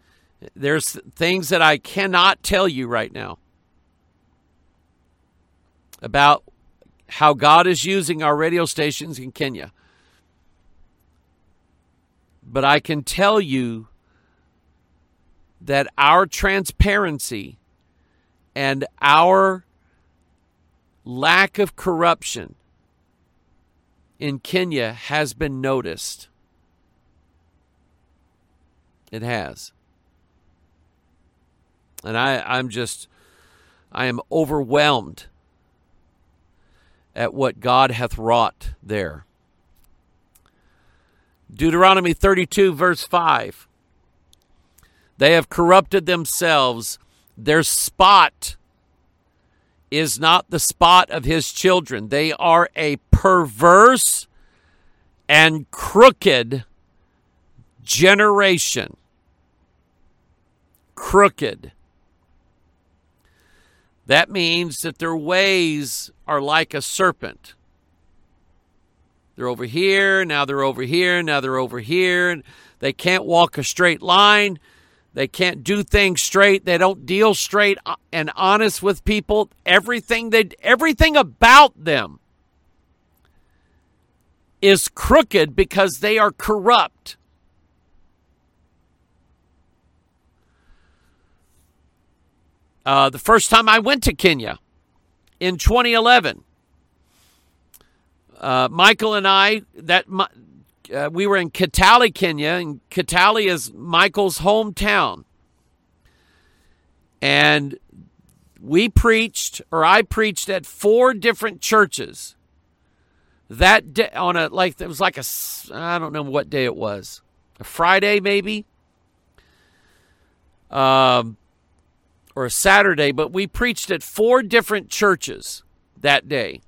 there's things that I cannot tell you right now. about how God is using our radio stations in Kenya. But I can tell you that our transparency and our lack of corruption in Kenya has been noticed. It has. And I am overwhelmed at what God hath wrought there. Deuteronomy 32, verse 5. They have corrupted themselves. Their spot is not the spot of his children. They are a perverse and crooked generation. Crooked. That means that their ways are like a serpent. They're over here, now they're over here, now they're over here. They can't walk a straight line. They can't do things straight. They don't deal straight and honest with people. Everything about them is crooked because they are corrupt. The first time I went to Kenya in 2011, Michael and I, we were in Kitale, Kenya, and Kitale is Michael's hometown. And I preached at 4 different churches that day I don't know what day it was, a Friday maybe, or a Saturday, but we preached at 4 different churches that day.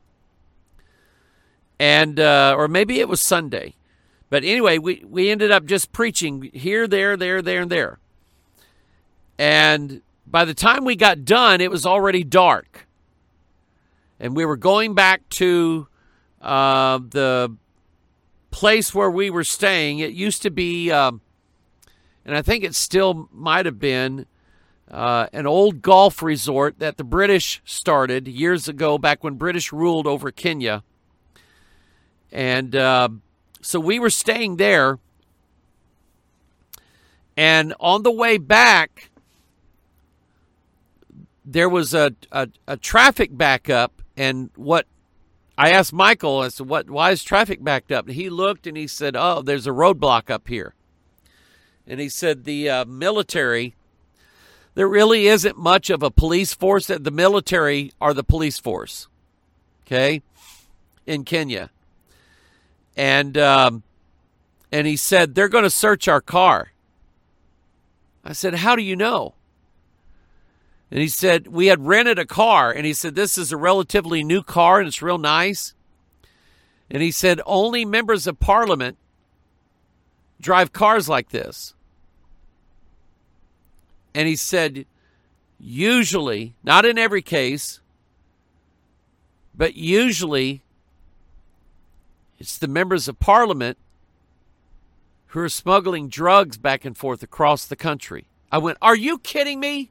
And, or maybe it was Sunday. But anyway, we ended up just preaching here, there, and there. And by the time we got done, it was already dark. And we were going back to the place where we were staying. It used to be, and I think it still might have been, an old golf resort that the British started years ago, back when British ruled over Kenya. And so we were staying there. And on the way back, there was a traffic backup. And what I asked Michael, I said, why is traffic backed up? And he looked and he said, oh, there's a roadblock up here. And he said the military, there really isn't much of a police force. The military are the police force, okay, in Kenya. And he said, they're going to search our car. I said, how do you know? And he said, we had rented a car. And he said, this is a relatively new car and it's real nice. And he said, only members of parliament drive cars like this. And he said, usually, not in every case, but usually it's the members of parliament who are smuggling drugs back and forth across the country. I went, are you kidding me?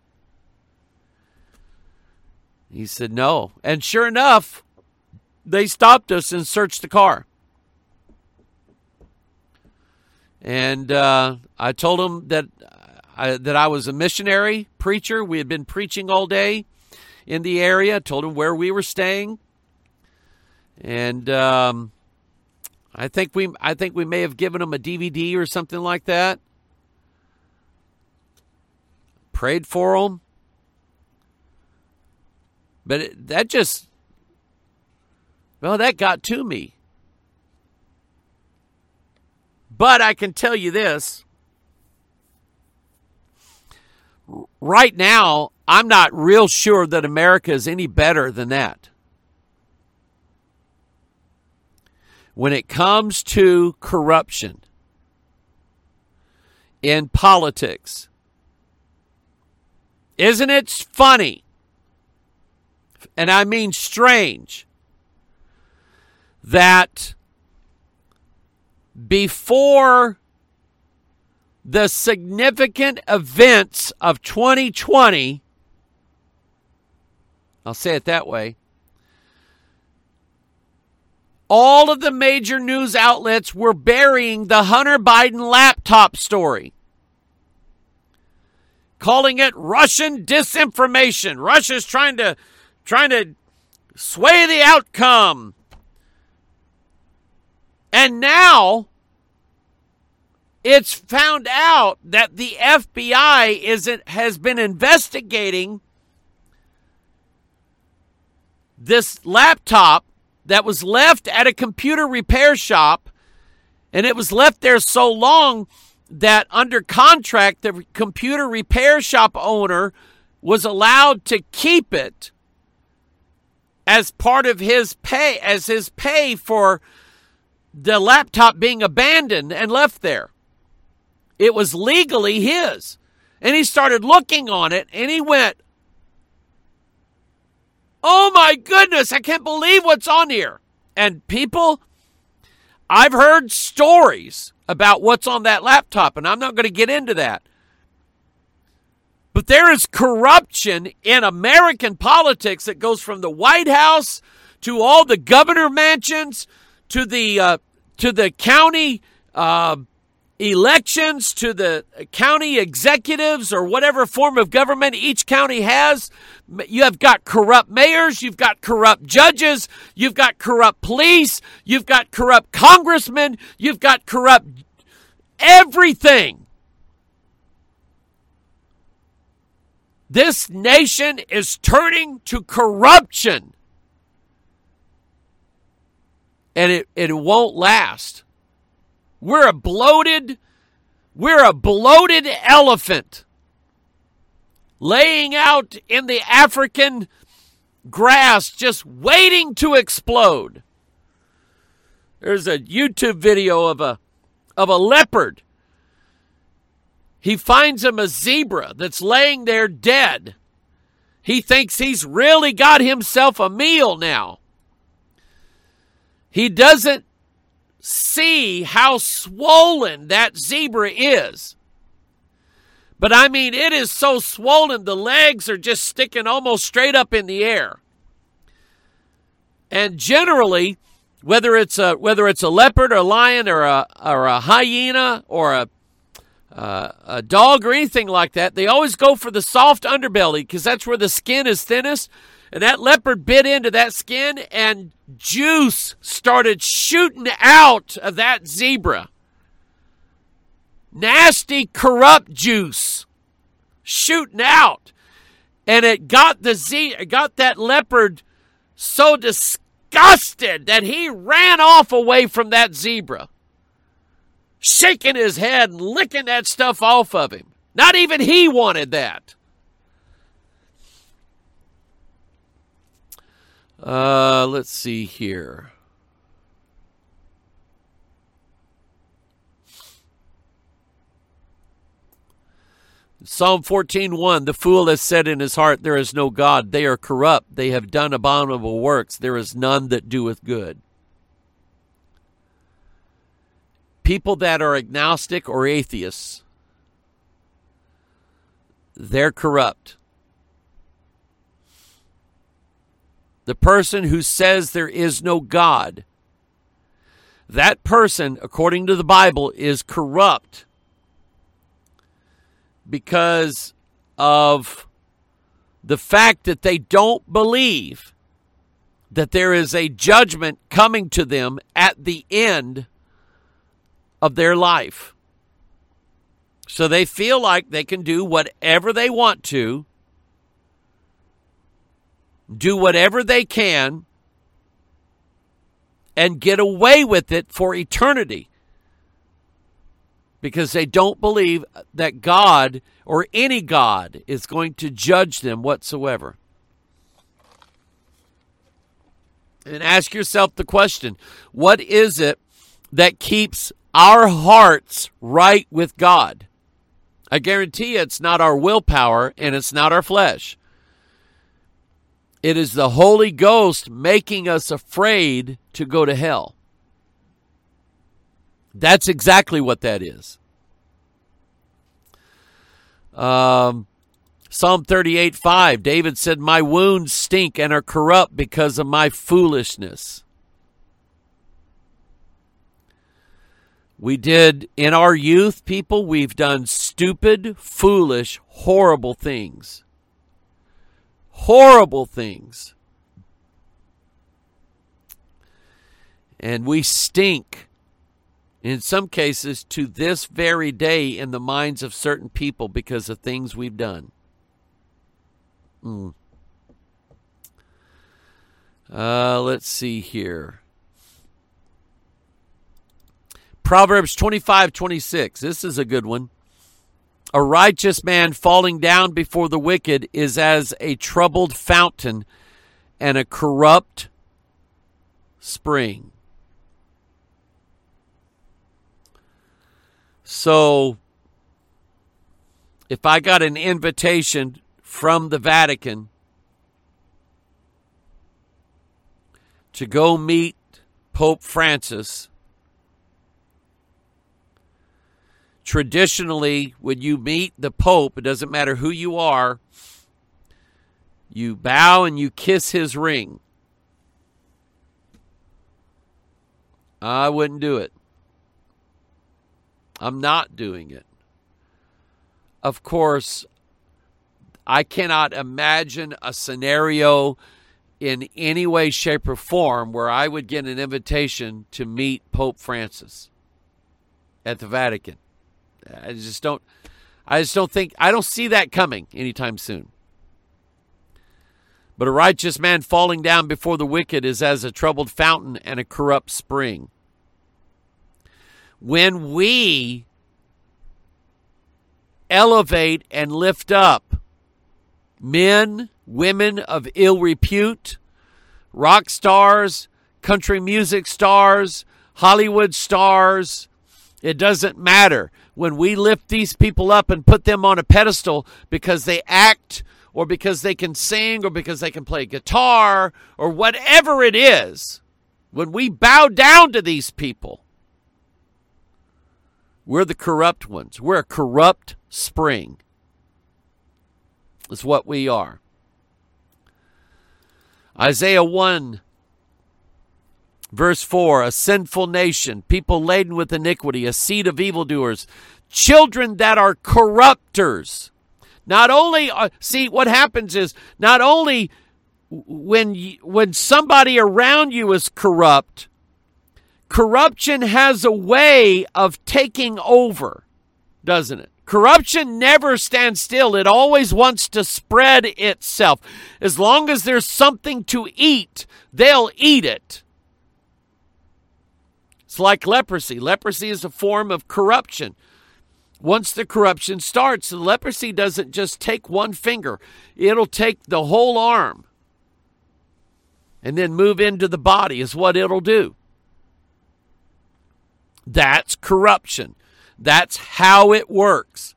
He said, no. And sure enough, they stopped us and searched the car. And I told them that I was a missionary preacher. We had been preaching all day in the area. I told them where we were staying. And I think we may have given them a DVD or something like that. Prayed for them. But that got to me. But I can tell you this. Right now, I'm not real sure that America is any better than that. When it comes to corruption in politics, isn't it funny, and I mean strange, that before the significant events of 2020, I'll say it that way, all of the major news outlets were burying the Hunter Biden laptop story, calling it Russian disinformation. Russia's trying to sway the outcome. And now it's found out that the FBI has been investigating this laptop that was left at a computer repair shop, and it was left there so long that under contract, the computer repair shop owner was allowed to keep it as part of his pay for the laptop being abandoned and left there. It was legally his. And he started looking on it, and he went, oh my goodness, I can't believe what's on here. And people, I've heard stories about what's on that laptop, and I'm not going to get into that. But there is corruption in American politics that goes from the White House to all the governor mansions to the county elections, to the county executives or whatever form of government each county has. You have got corrupt mayors, you've got corrupt judges, you've got corrupt police, you've got corrupt congressmen, you've got corrupt everything. This nation is turning to corruption. And it won't last. We're a bloated elephant laying out in the African grass just waiting to explode. There's a YouTube video of a leopard. He finds him a zebra that's laying there dead. He thinks he's really got himself a meal now. He doesn't see how swollen that zebra is. But I mean, it is so swollen, the legs are just sticking almost straight up in the air. And generally, whether it's a leopard or a lion or a hyena or a dog or anything like that, they always go for the soft underbelly because that's where the skin is thinnest. And that leopard bit into that skin, and juice started shooting out of that zebra. Nasty, corrupt juice shooting out. And it got that leopard so disgusted that he ran off away from that zebra, shaking his head and licking that stuff off of him. Not even he wanted that. Let's see here. Psalm 14:1, the fool has said in his heart, there is no God. They are corrupt. They have done abominable works. There is none that doeth good. People that are agnostic or atheists, they're corrupt. The person who says there is no God, that person, according to the Bible, is corrupt because of the fact that they don't believe that there is a judgment coming to them at the end of their life. So they feel like they can do whatever they want to, do whatever they can, and get away with it for eternity because they don't believe that God or any God is going to judge them whatsoever. And ask yourself the question, what is it that keeps our hearts right with God? I guarantee you it's not our willpower and it's not our flesh. It is the Holy Ghost making us afraid to go to hell. That's exactly what that is. Psalm 38:5, David said, my wounds stink and are corrupt because of my foolishness. We did, in our youth, people, we've done stupid, foolish, horrible things. Horrible things. And we stink, in some cases, to this very day in the minds of certain people because of things we've done. Let's see here. Proverbs 25:26. This is a good one. A righteous man falling down before the wicked is as a troubled fountain and a corrupt spring. So, if I got an invitation from the Vatican to go meet Pope Francis, traditionally, when you meet the Pope, it doesn't matter who you are, you bow and you kiss his ring. I wouldn't do it. I'm not doing it. Of course, I cannot imagine a scenario in any way, shape, or form where I would get an invitation to meet Pope Francis at the Vatican. I just don't think, I don't see that coming anytime soon. But a righteous man falling down before the wicked is as a troubled fountain and a corrupt spring. When we elevate and lift up men, women of ill repute, rock stars, country music stars, Hollywood stars, it doesn't matter. When we lift these people up and put them on a pedestal because they act or because they can sing or because they can play guitar or whatever it is, when we bow down to these people, we're the corrupt ones. We're a corrupt spring. That's what we are. Isaiah 1, verse 4, a sinful nation, people laden with iniquity, a seed of evildoers, children that are corrupters. Not only, see, what happens is, not only when somebody around you is corrupt, corruption has a way of taking over, doesn't it? Corruption never stands still. It always wants to spread itself. As long as there's something to eat, they'll eat it. It's like leprosy. Leprosy is a form of corruption. Once the corruption starts, the leprosy doesn't just take one finger. It'll take the whole arm and then move into the body is what it'll do. That's corruption. That's how it works.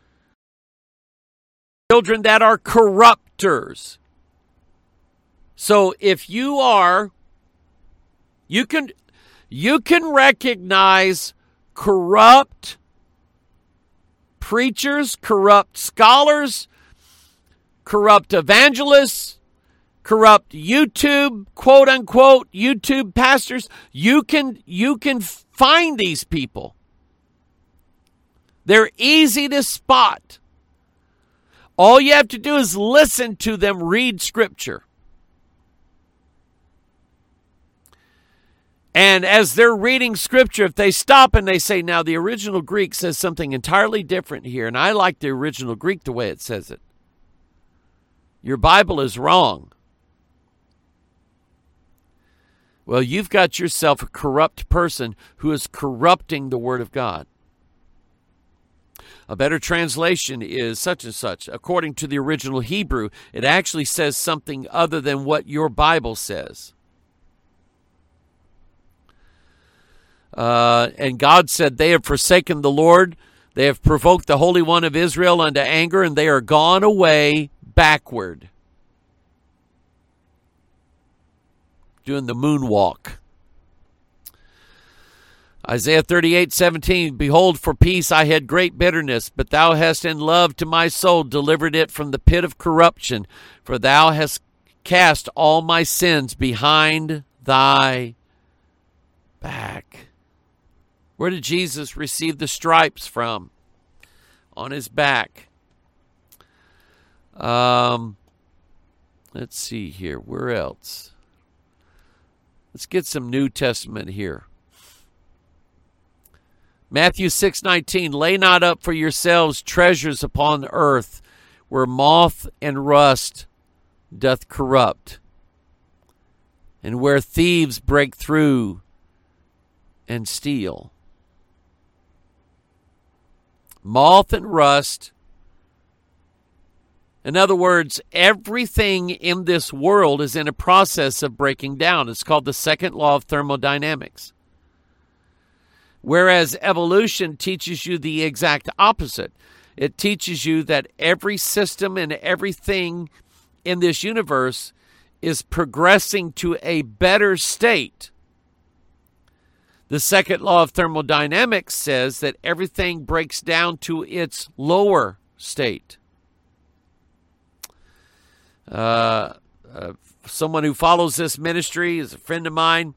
Children that are corrupters. So if you are, you can recognize corrupt preachers, corrupt scholars, corrupt evangelists, corrupt YouTube, quote unquote, YouTube pastors. You can find these people. They're easy to spot. All you have to do is listen to them read Scripture. And as they're reading Scripture, if they stop and they say, now the original Greek says something entirely different here, and I like the original Greek the way it says it. Your Bible is wrong. Well, you've got yourself a corrupt person who is corrupting the Word of God. A better translation is such and such. According to the original Hebrew, it actually says something other than what your Bible says. And God said, they have forsaken the Lord. They have provoked the Holy One of Israel unto anger, and they are gone away backward. Doing the moonwalk. Isaiah 38:17, behold, for peace I had great bitterness, but thou hast in love to my soul delivered it from the pit of corruption, for thou hast cast all my sins behind thy back. Where did Jesus receive the stripes from? On his back. Let's see here. Where else? Let's get some New Testament here. Matthew 6:19, lay not up for yourselves treasures upon the earth, where moth and rust doth corrupt, and where thieves break through and steal. Moth and rust. In other words, everything in this world is in a process of breaking down. It's called the second law of thermodynamics. Whereas evolution teaches you the exact opposite. It teaches you that every system and everything in this universe is progressing to a better state. The second law of thermodynamics says that everything breaks down to its lower state. Someone who follows this ministry is a friend of mine.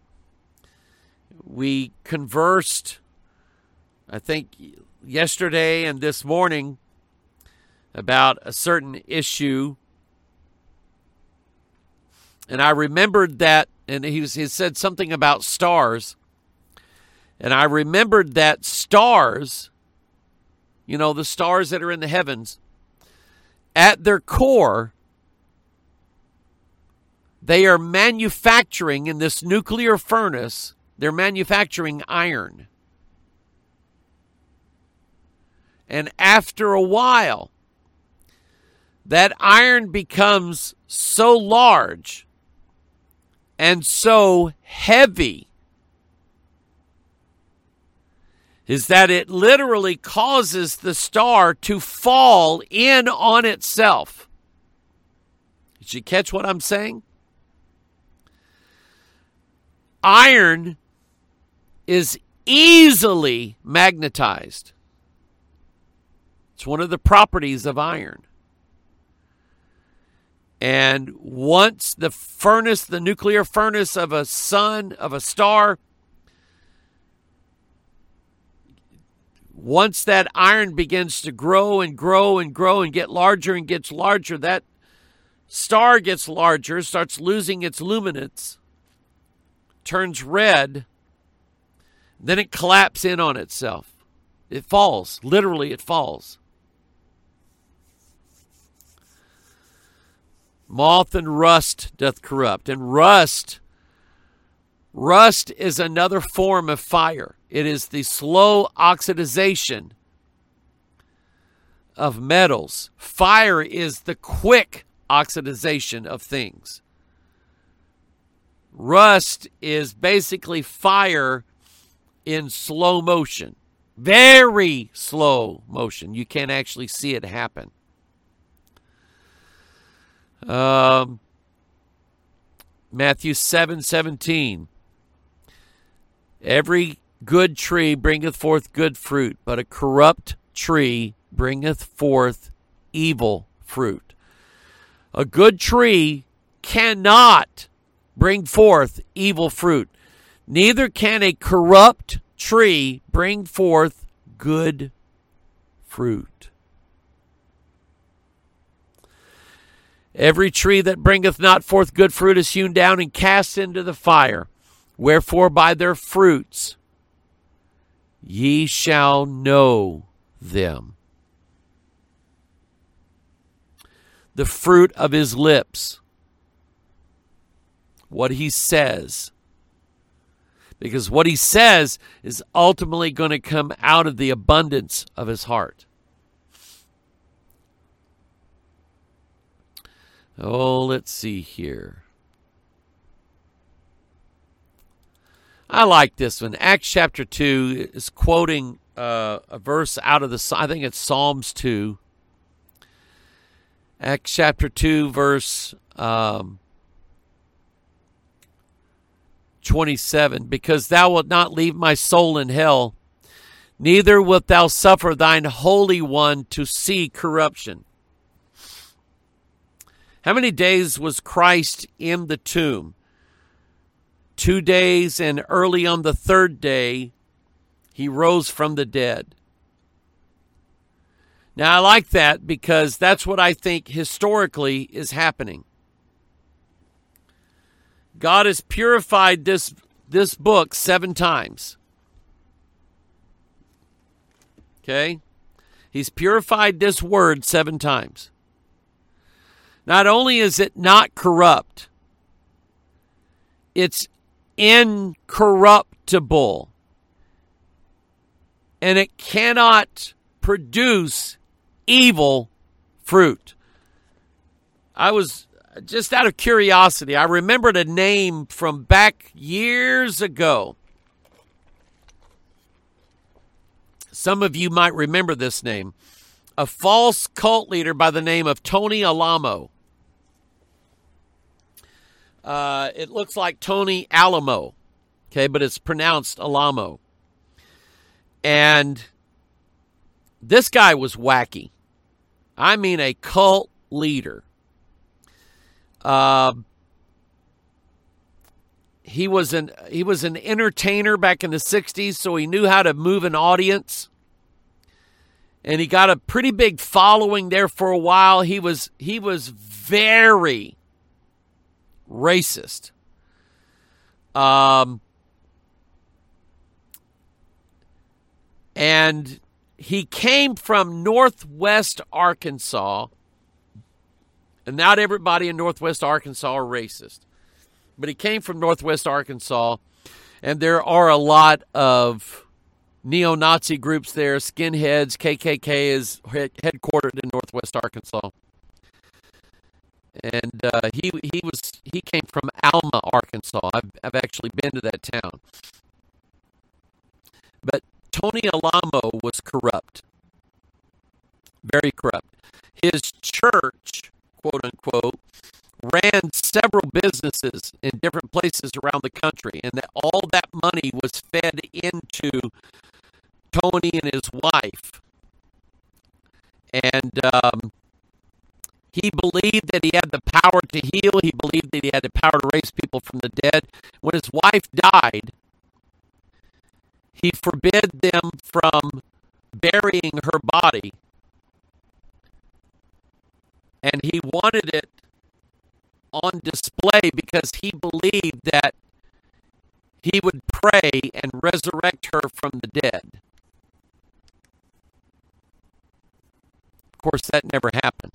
We conversed, I think, yesterday and this morning about a certain issue. And I remembered that, and he said something about stars. And I remembered that stars, you know, the stars that are in the heavens, at their core, they are manufacturing in this nuclear furnace, they're manufacturing iron. And after a while, that iron becomes so large and so heavy is that it literally causes the star to fall in on itself. Did you catch what I'm saying? Iron is easily magnetized. It's one of the properties of iron. And once the furnace, the nuclear furnace of a sun, of a star, once that iron begins to grow and grow and grow and get larger and gets larger, that star gets larger, starts losing its luminance, turns red, then it collapses in on itself. It falls. Literally, it falls. Moth and rust doth corrupt. And rust is another form of fire. It is the slow oxidization of metals. Fire is the quick oxidization of things. Rust is basically fire in slow motion. Very slow motion. You can't actually see it happen. Matthew 7:17. Every good tree bringeth forth good fruit, but a corrupt tree bringeth forth evil fruit. A good tree cannot bring forth evil fruit. Neither can a corrupt tree bring forth good fruit. Every tree that bringeth not forth good fruit is hewn down and cast into the fire. Wherefore by their fruits ye shall know them. The fruit of his lips. What he says. Because what he says is ultimately going to come out of the abundance of his heart. Oh, let's see here. I like this one. Acts chapter 2 is quoting a verse out of I think it's Psalms 2. Acts chapter 2, verse 27. Because thou wilt not leave my soul in hell, neither wilt thou suffer thine Holy One to see corruption. How many days was Christ in the tomb? 2 days, and early on the third day, He rose from the dead. Now, I like that because that's what I think historically is happening. God has purified this book 7 times. Okay? He's purified this word 7 times. Not only is it not corrupt, it's incorruptible. And it cannot produce evil fruit. I was just out of curiosity, I remembered a name from back years ago. Some of you might remember this name. A false cult leader by the name of Tony Alamo. It looks like Tony Alamo, okay, but it's pronounced Alamo. And this guy was wacky. I mean, a cult leader. He was an entertainer back in the 60s, so he knew how to move an audience. And he got a pretty big following there for a while. He was very racist. And he came from Northwest Arkansas. And not everybody in Northwest Arkansas are racist. But he came from Northwest Arkansas. And there are a lot of neo-Nazi groups there. Skinheads, KKK is headquartered in Northwest Arkansas. And he came from Alma, Arkansas. I've actually been to that town. But Tony Alamo was corrupt. Very corrupt. His church, quote unquote, ran several businesses in different places around the country, and that all that money was fed into Tony and his wife. And he believed that he had the power to heal. He believed that he had the power to raise people from the dead. When his wife died, he forbid them from burying her body. And he wanted it on display because he believed that he would pray and resurrect her from the dead. Of course, that never happened.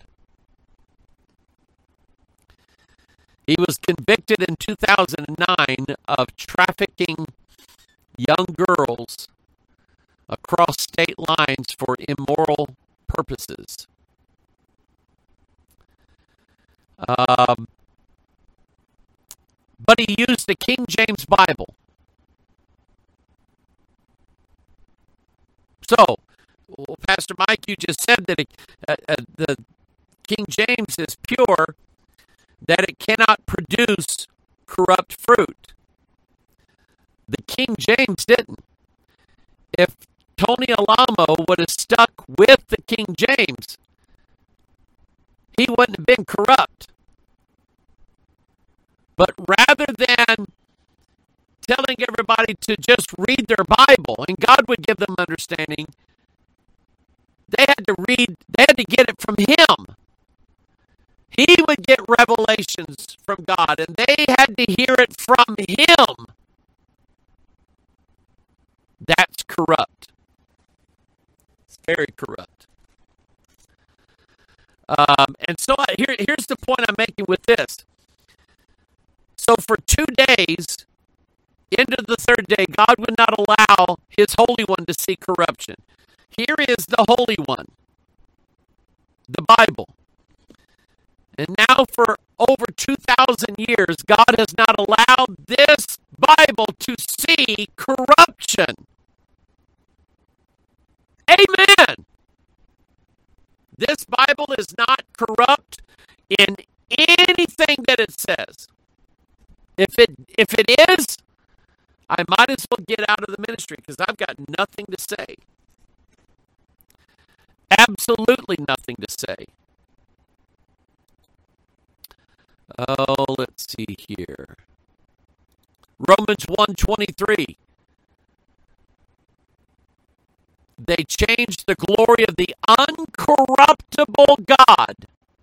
He was convicted in 2009 of trafficking young girls across state lines for immoral purposes. But he used the King James Bible. So, Pastor Mike, you just said that the King James is pure, that it cannot produce corrupt fruit. The King James didn't. If Tony Alamo would have stuck with the King James, he wouldn't have been corrupt. But rather than telling everybody to just read their Bible, and God would give them understanding, they had to get it from Him. He would get revelations from God, and they had to hear it from Him. That's corrupt. It's very corrupt. And so here's the point I'm making with this. So for 2 days, into the third day, God would not allow His Holy One to see corruption. Here is the Holy One, the Bible. And now for over 2,000 years, God has not allowed this Bible to see corruption. Amen. This Bible is not corrupt in anything that it says. If it is, I might as well get out of the ministry because I've got nothing to say. Absolutely nothing to say. Oh, let's see here. Romans 1:23. They changed the glory of the uncorruptible God.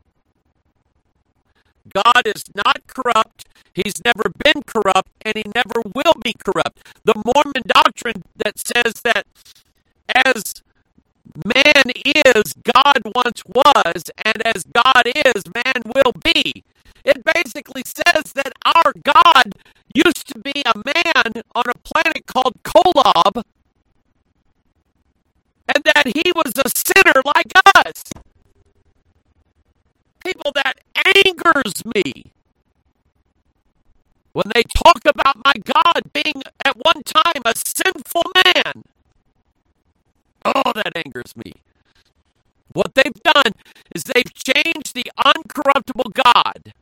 God is not corrupt. He's never been corrupt, and he never will be corrupt. The Mormon doctrine that says that as man is, God once was, and as God is, man will be. It basically says that our God used to be a man on a planet called Kolob, and that he was a sinner like us. People, that angers me when they talk about my God being at one time a sinful man. Oh, that angers me. What they've done is they've changed the uncorruptible God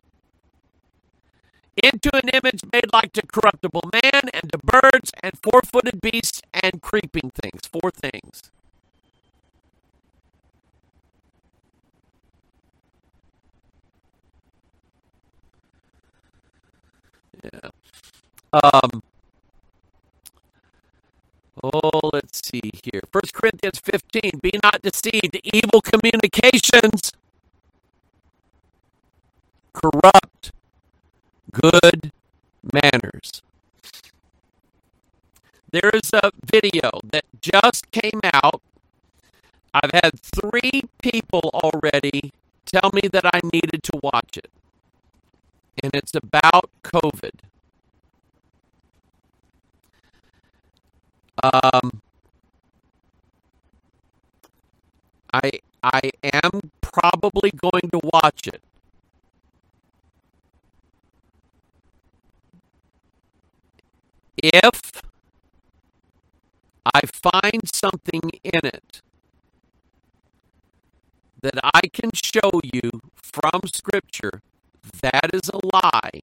into an image made like to corruptible man and to birds and four-footed beasts and creeping things. Four things. Yeah. Let's see here. 1 Corinthians 15, be not deceived. Evil communications corrupt good manners. There is a video that just came out. I've had 3 people already tell me that I needed to watch it. And it's about COVID. I am probably going to watch it. If I find something in it that I can show you from Scripture that is a lie,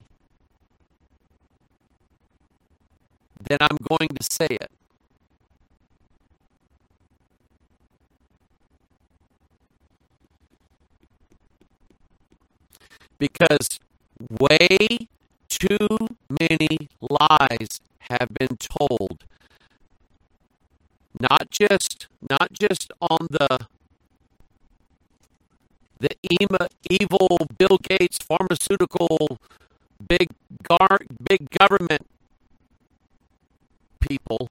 then I'm going to say it. Because way too many lies have been told, not just on the evil Bill Gates pharmaceutical big government people,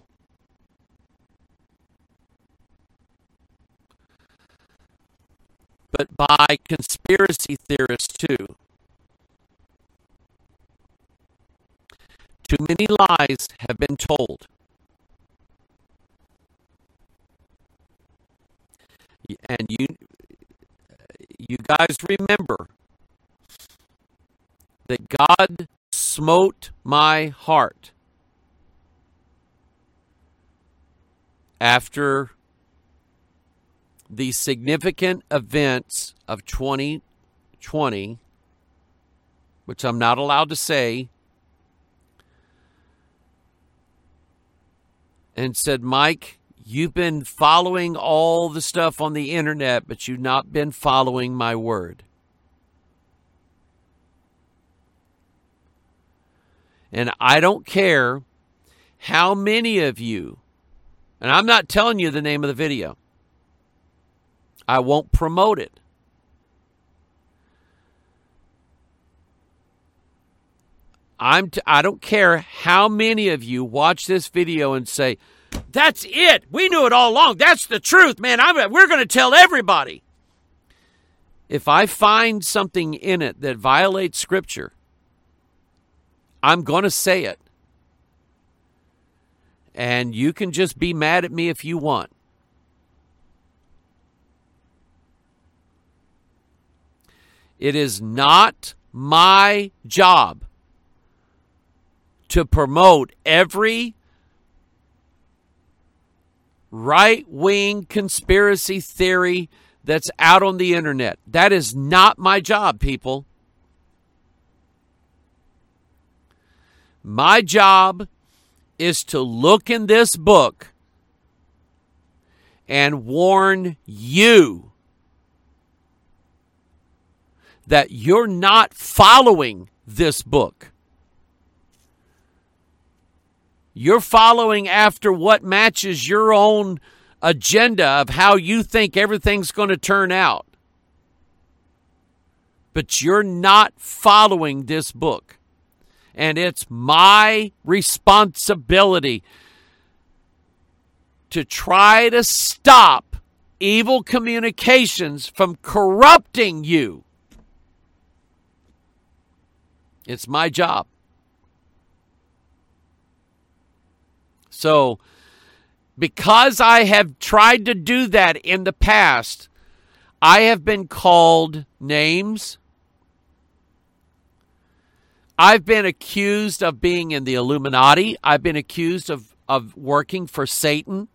but by conspiracy theorists too. Too many lies have been told. And you guys remember that God smote my heart after the significant events of 2020, which I'm not allowed to say, and said, Mike, you've been following all the stuff on the internet, but you've not been following my word. And I don't care how many of you, and I'm not telling you the name of the video. I won't promote it. I don't care how many of you watch this video and say, that's it. We knew it all along. That's the truth, man. We're going to tell everybody. If I find something in it that violates Scripture, I'm going to say it. And you can just be mad at me if you want. It is not my job to promote every right-wing conspiracy theory that's out on the internet. That is not my job, people. My job is to look in this book and warn you that you're not following this book. You're following after what matches your own agenda of how you think everything's going to turn out. But you're not following this book. And it's my responsibility to try to stop evil communications from corrupting you. It's my job. So, because I have tried to do that in the past, I have been called names. I've been accused of being in the Illuminati. I've been accused of working for Satan.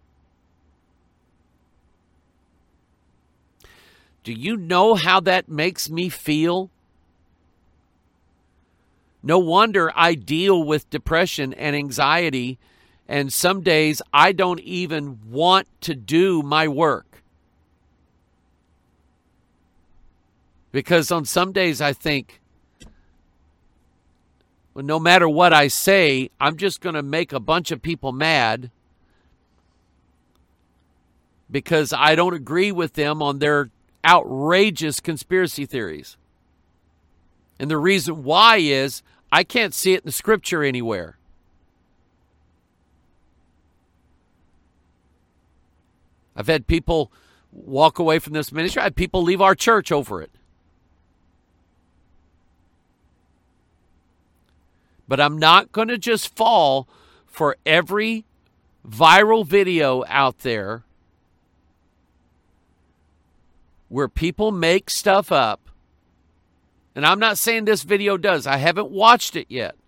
Do you know how that makes me feel? No wonder I deal with depression and anxiety, and some days I don't even want to do my work. Because on some days I think, well, no matter what I say, I'm just going to make a bunch of people mad because I don't agree with them on their outrageous conspiracy theories. And the reason why is I can't see it in the scripture anywhere. I've had people walk away from this ministry. I had people leave our church over it. But I'm not going to just fall for every viral video out there where people make stuff up. And I'm not saying this video does. I haven't watched it yet.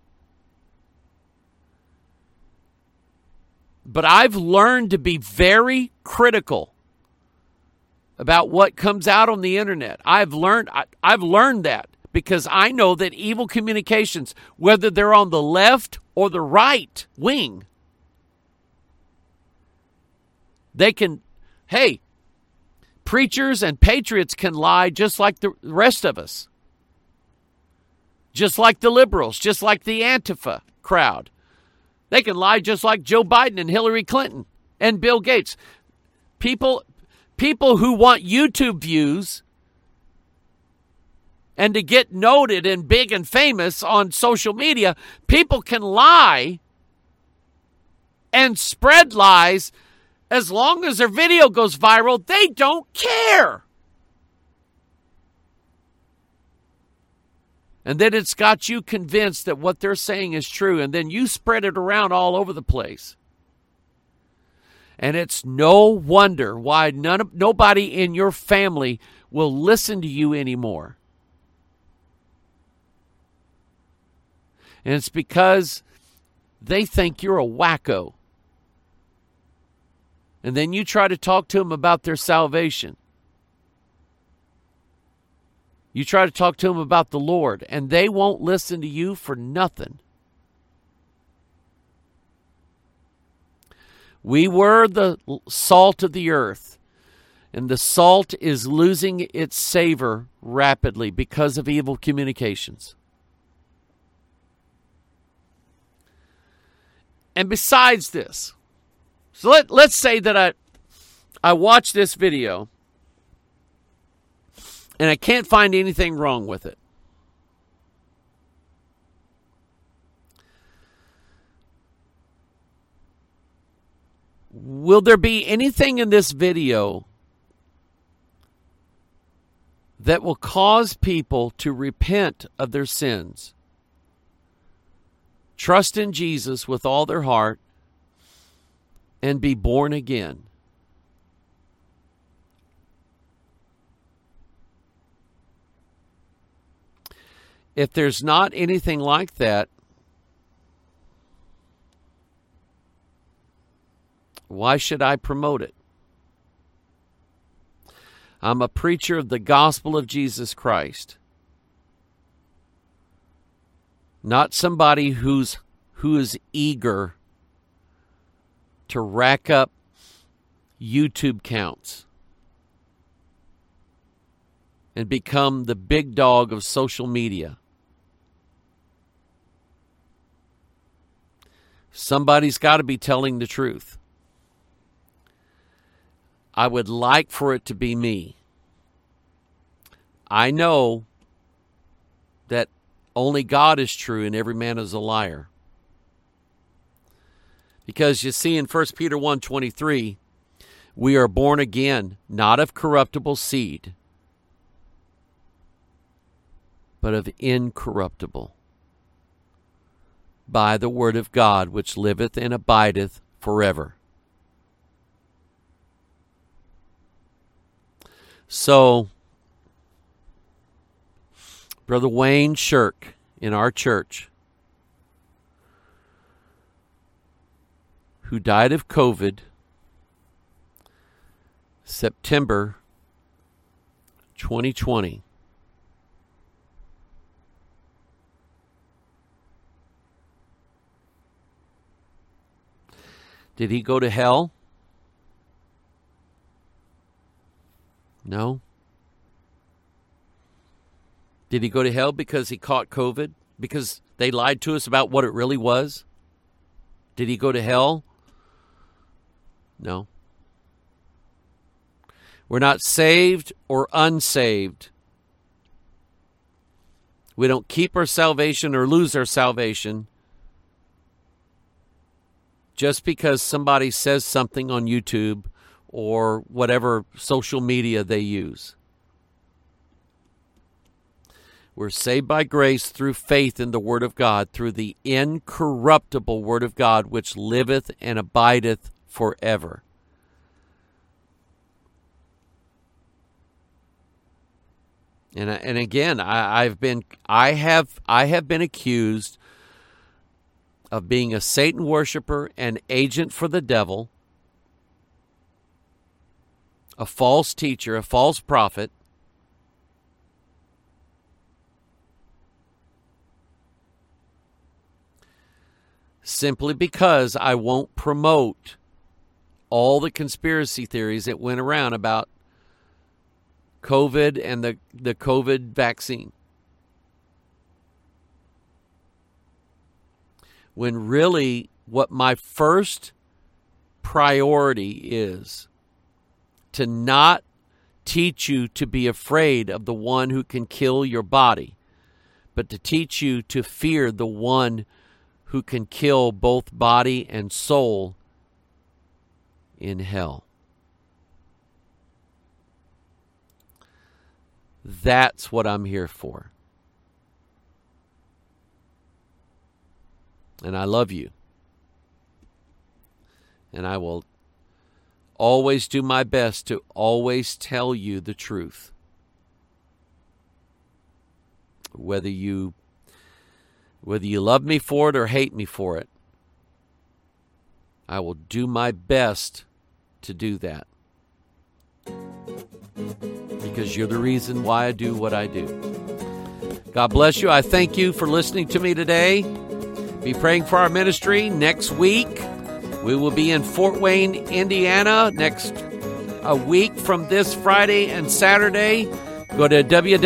But I've learned to be very critical about what comes out on the internet. I've learned that because I know that evil communications, whether they're on the left or the right wing, they can, hey, preachers and patriots can lie just like the rest of us. Just like the liberals, just like the Antifa crowd. They can lie just like Joe Biden and Hillary Clinton and Bill Gates. People who want YouTube views and to get noted and big and famous on social media, people can lie and spread lies as long as their video goes viral. They don't care. And then it's got you convinced that what they're saying is true. And then you spread it around all over the place. And it's no wonder why nobody in your family will listen to you anymore. And it's because they think you're a wacko. And then you try to talk to them about their salvation. You try to talk to them about the Lord, and they won't listen to you for nothing. We were the salt of the earth, and the salt is losing its savor rapidly because of evil communications. And besides this, so let's say that I watch this video, and I can't find anything wrong with it. Will there be anything in this video that will cause people to repent of their sins, trust in Jesus with all their heart, and be born again? If there's not anything like that, why should I promote it? I'm a preacher of the gospel of Jesus Christ. Not somebody who is eager to rack up YouTube counts and become the big dog of social media. Somebody's got to be telling the truth. I would like for it to be me. I know that only God is true and every man is a liar. Because you see in 1 Peter 1:23, we are born again, not of corruptible seed, but of incorruptible, by the word of God, which liveth and abideth forever. So, Brother Wayne Shirk in our church, who died of COVID September 2020. Did he go to hell? No. Did he go to hell because he caught COVID? Because they lied to us about what it really was? Did he go to hell? No. We're not saved or unsaved. We don't keep our salvation or lose our salvation just because somebody says something on YouTube or whatever social media they use. We're saved by grace through faith in the Word of God, through the incorruptible Word of God, which liveth and abideth forever. And again, I have been accused of being a Satan worshiper, an agent for the devil, a false teacher, a false prophet. Simply because I won't promote all the conspiracy theories that went around about COVID and the COVID vaccine. When really what my first priority is to not teach you to be afraid of the one who can kill your body, but to teach you to fear the one who can kill both body and soul in hell. That's what I'm here for. And I love you. And I will always do my best to always tell you the truth. Whether you love me for it or hate me for it, I will do my best to do that. Because you're the reason why I do what I do. God bless you. I thank you for listening to me today. Be praying for our ministry. Next week, we will be in Fort Wayne, Indiana, a week from this Friday and Saturday. Go to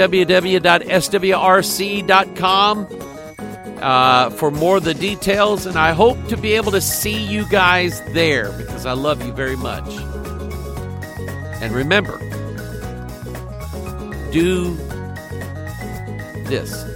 www.swrc.com for more of the details, and I hope to be able to see you guys there because I love you very much. And remember, do this.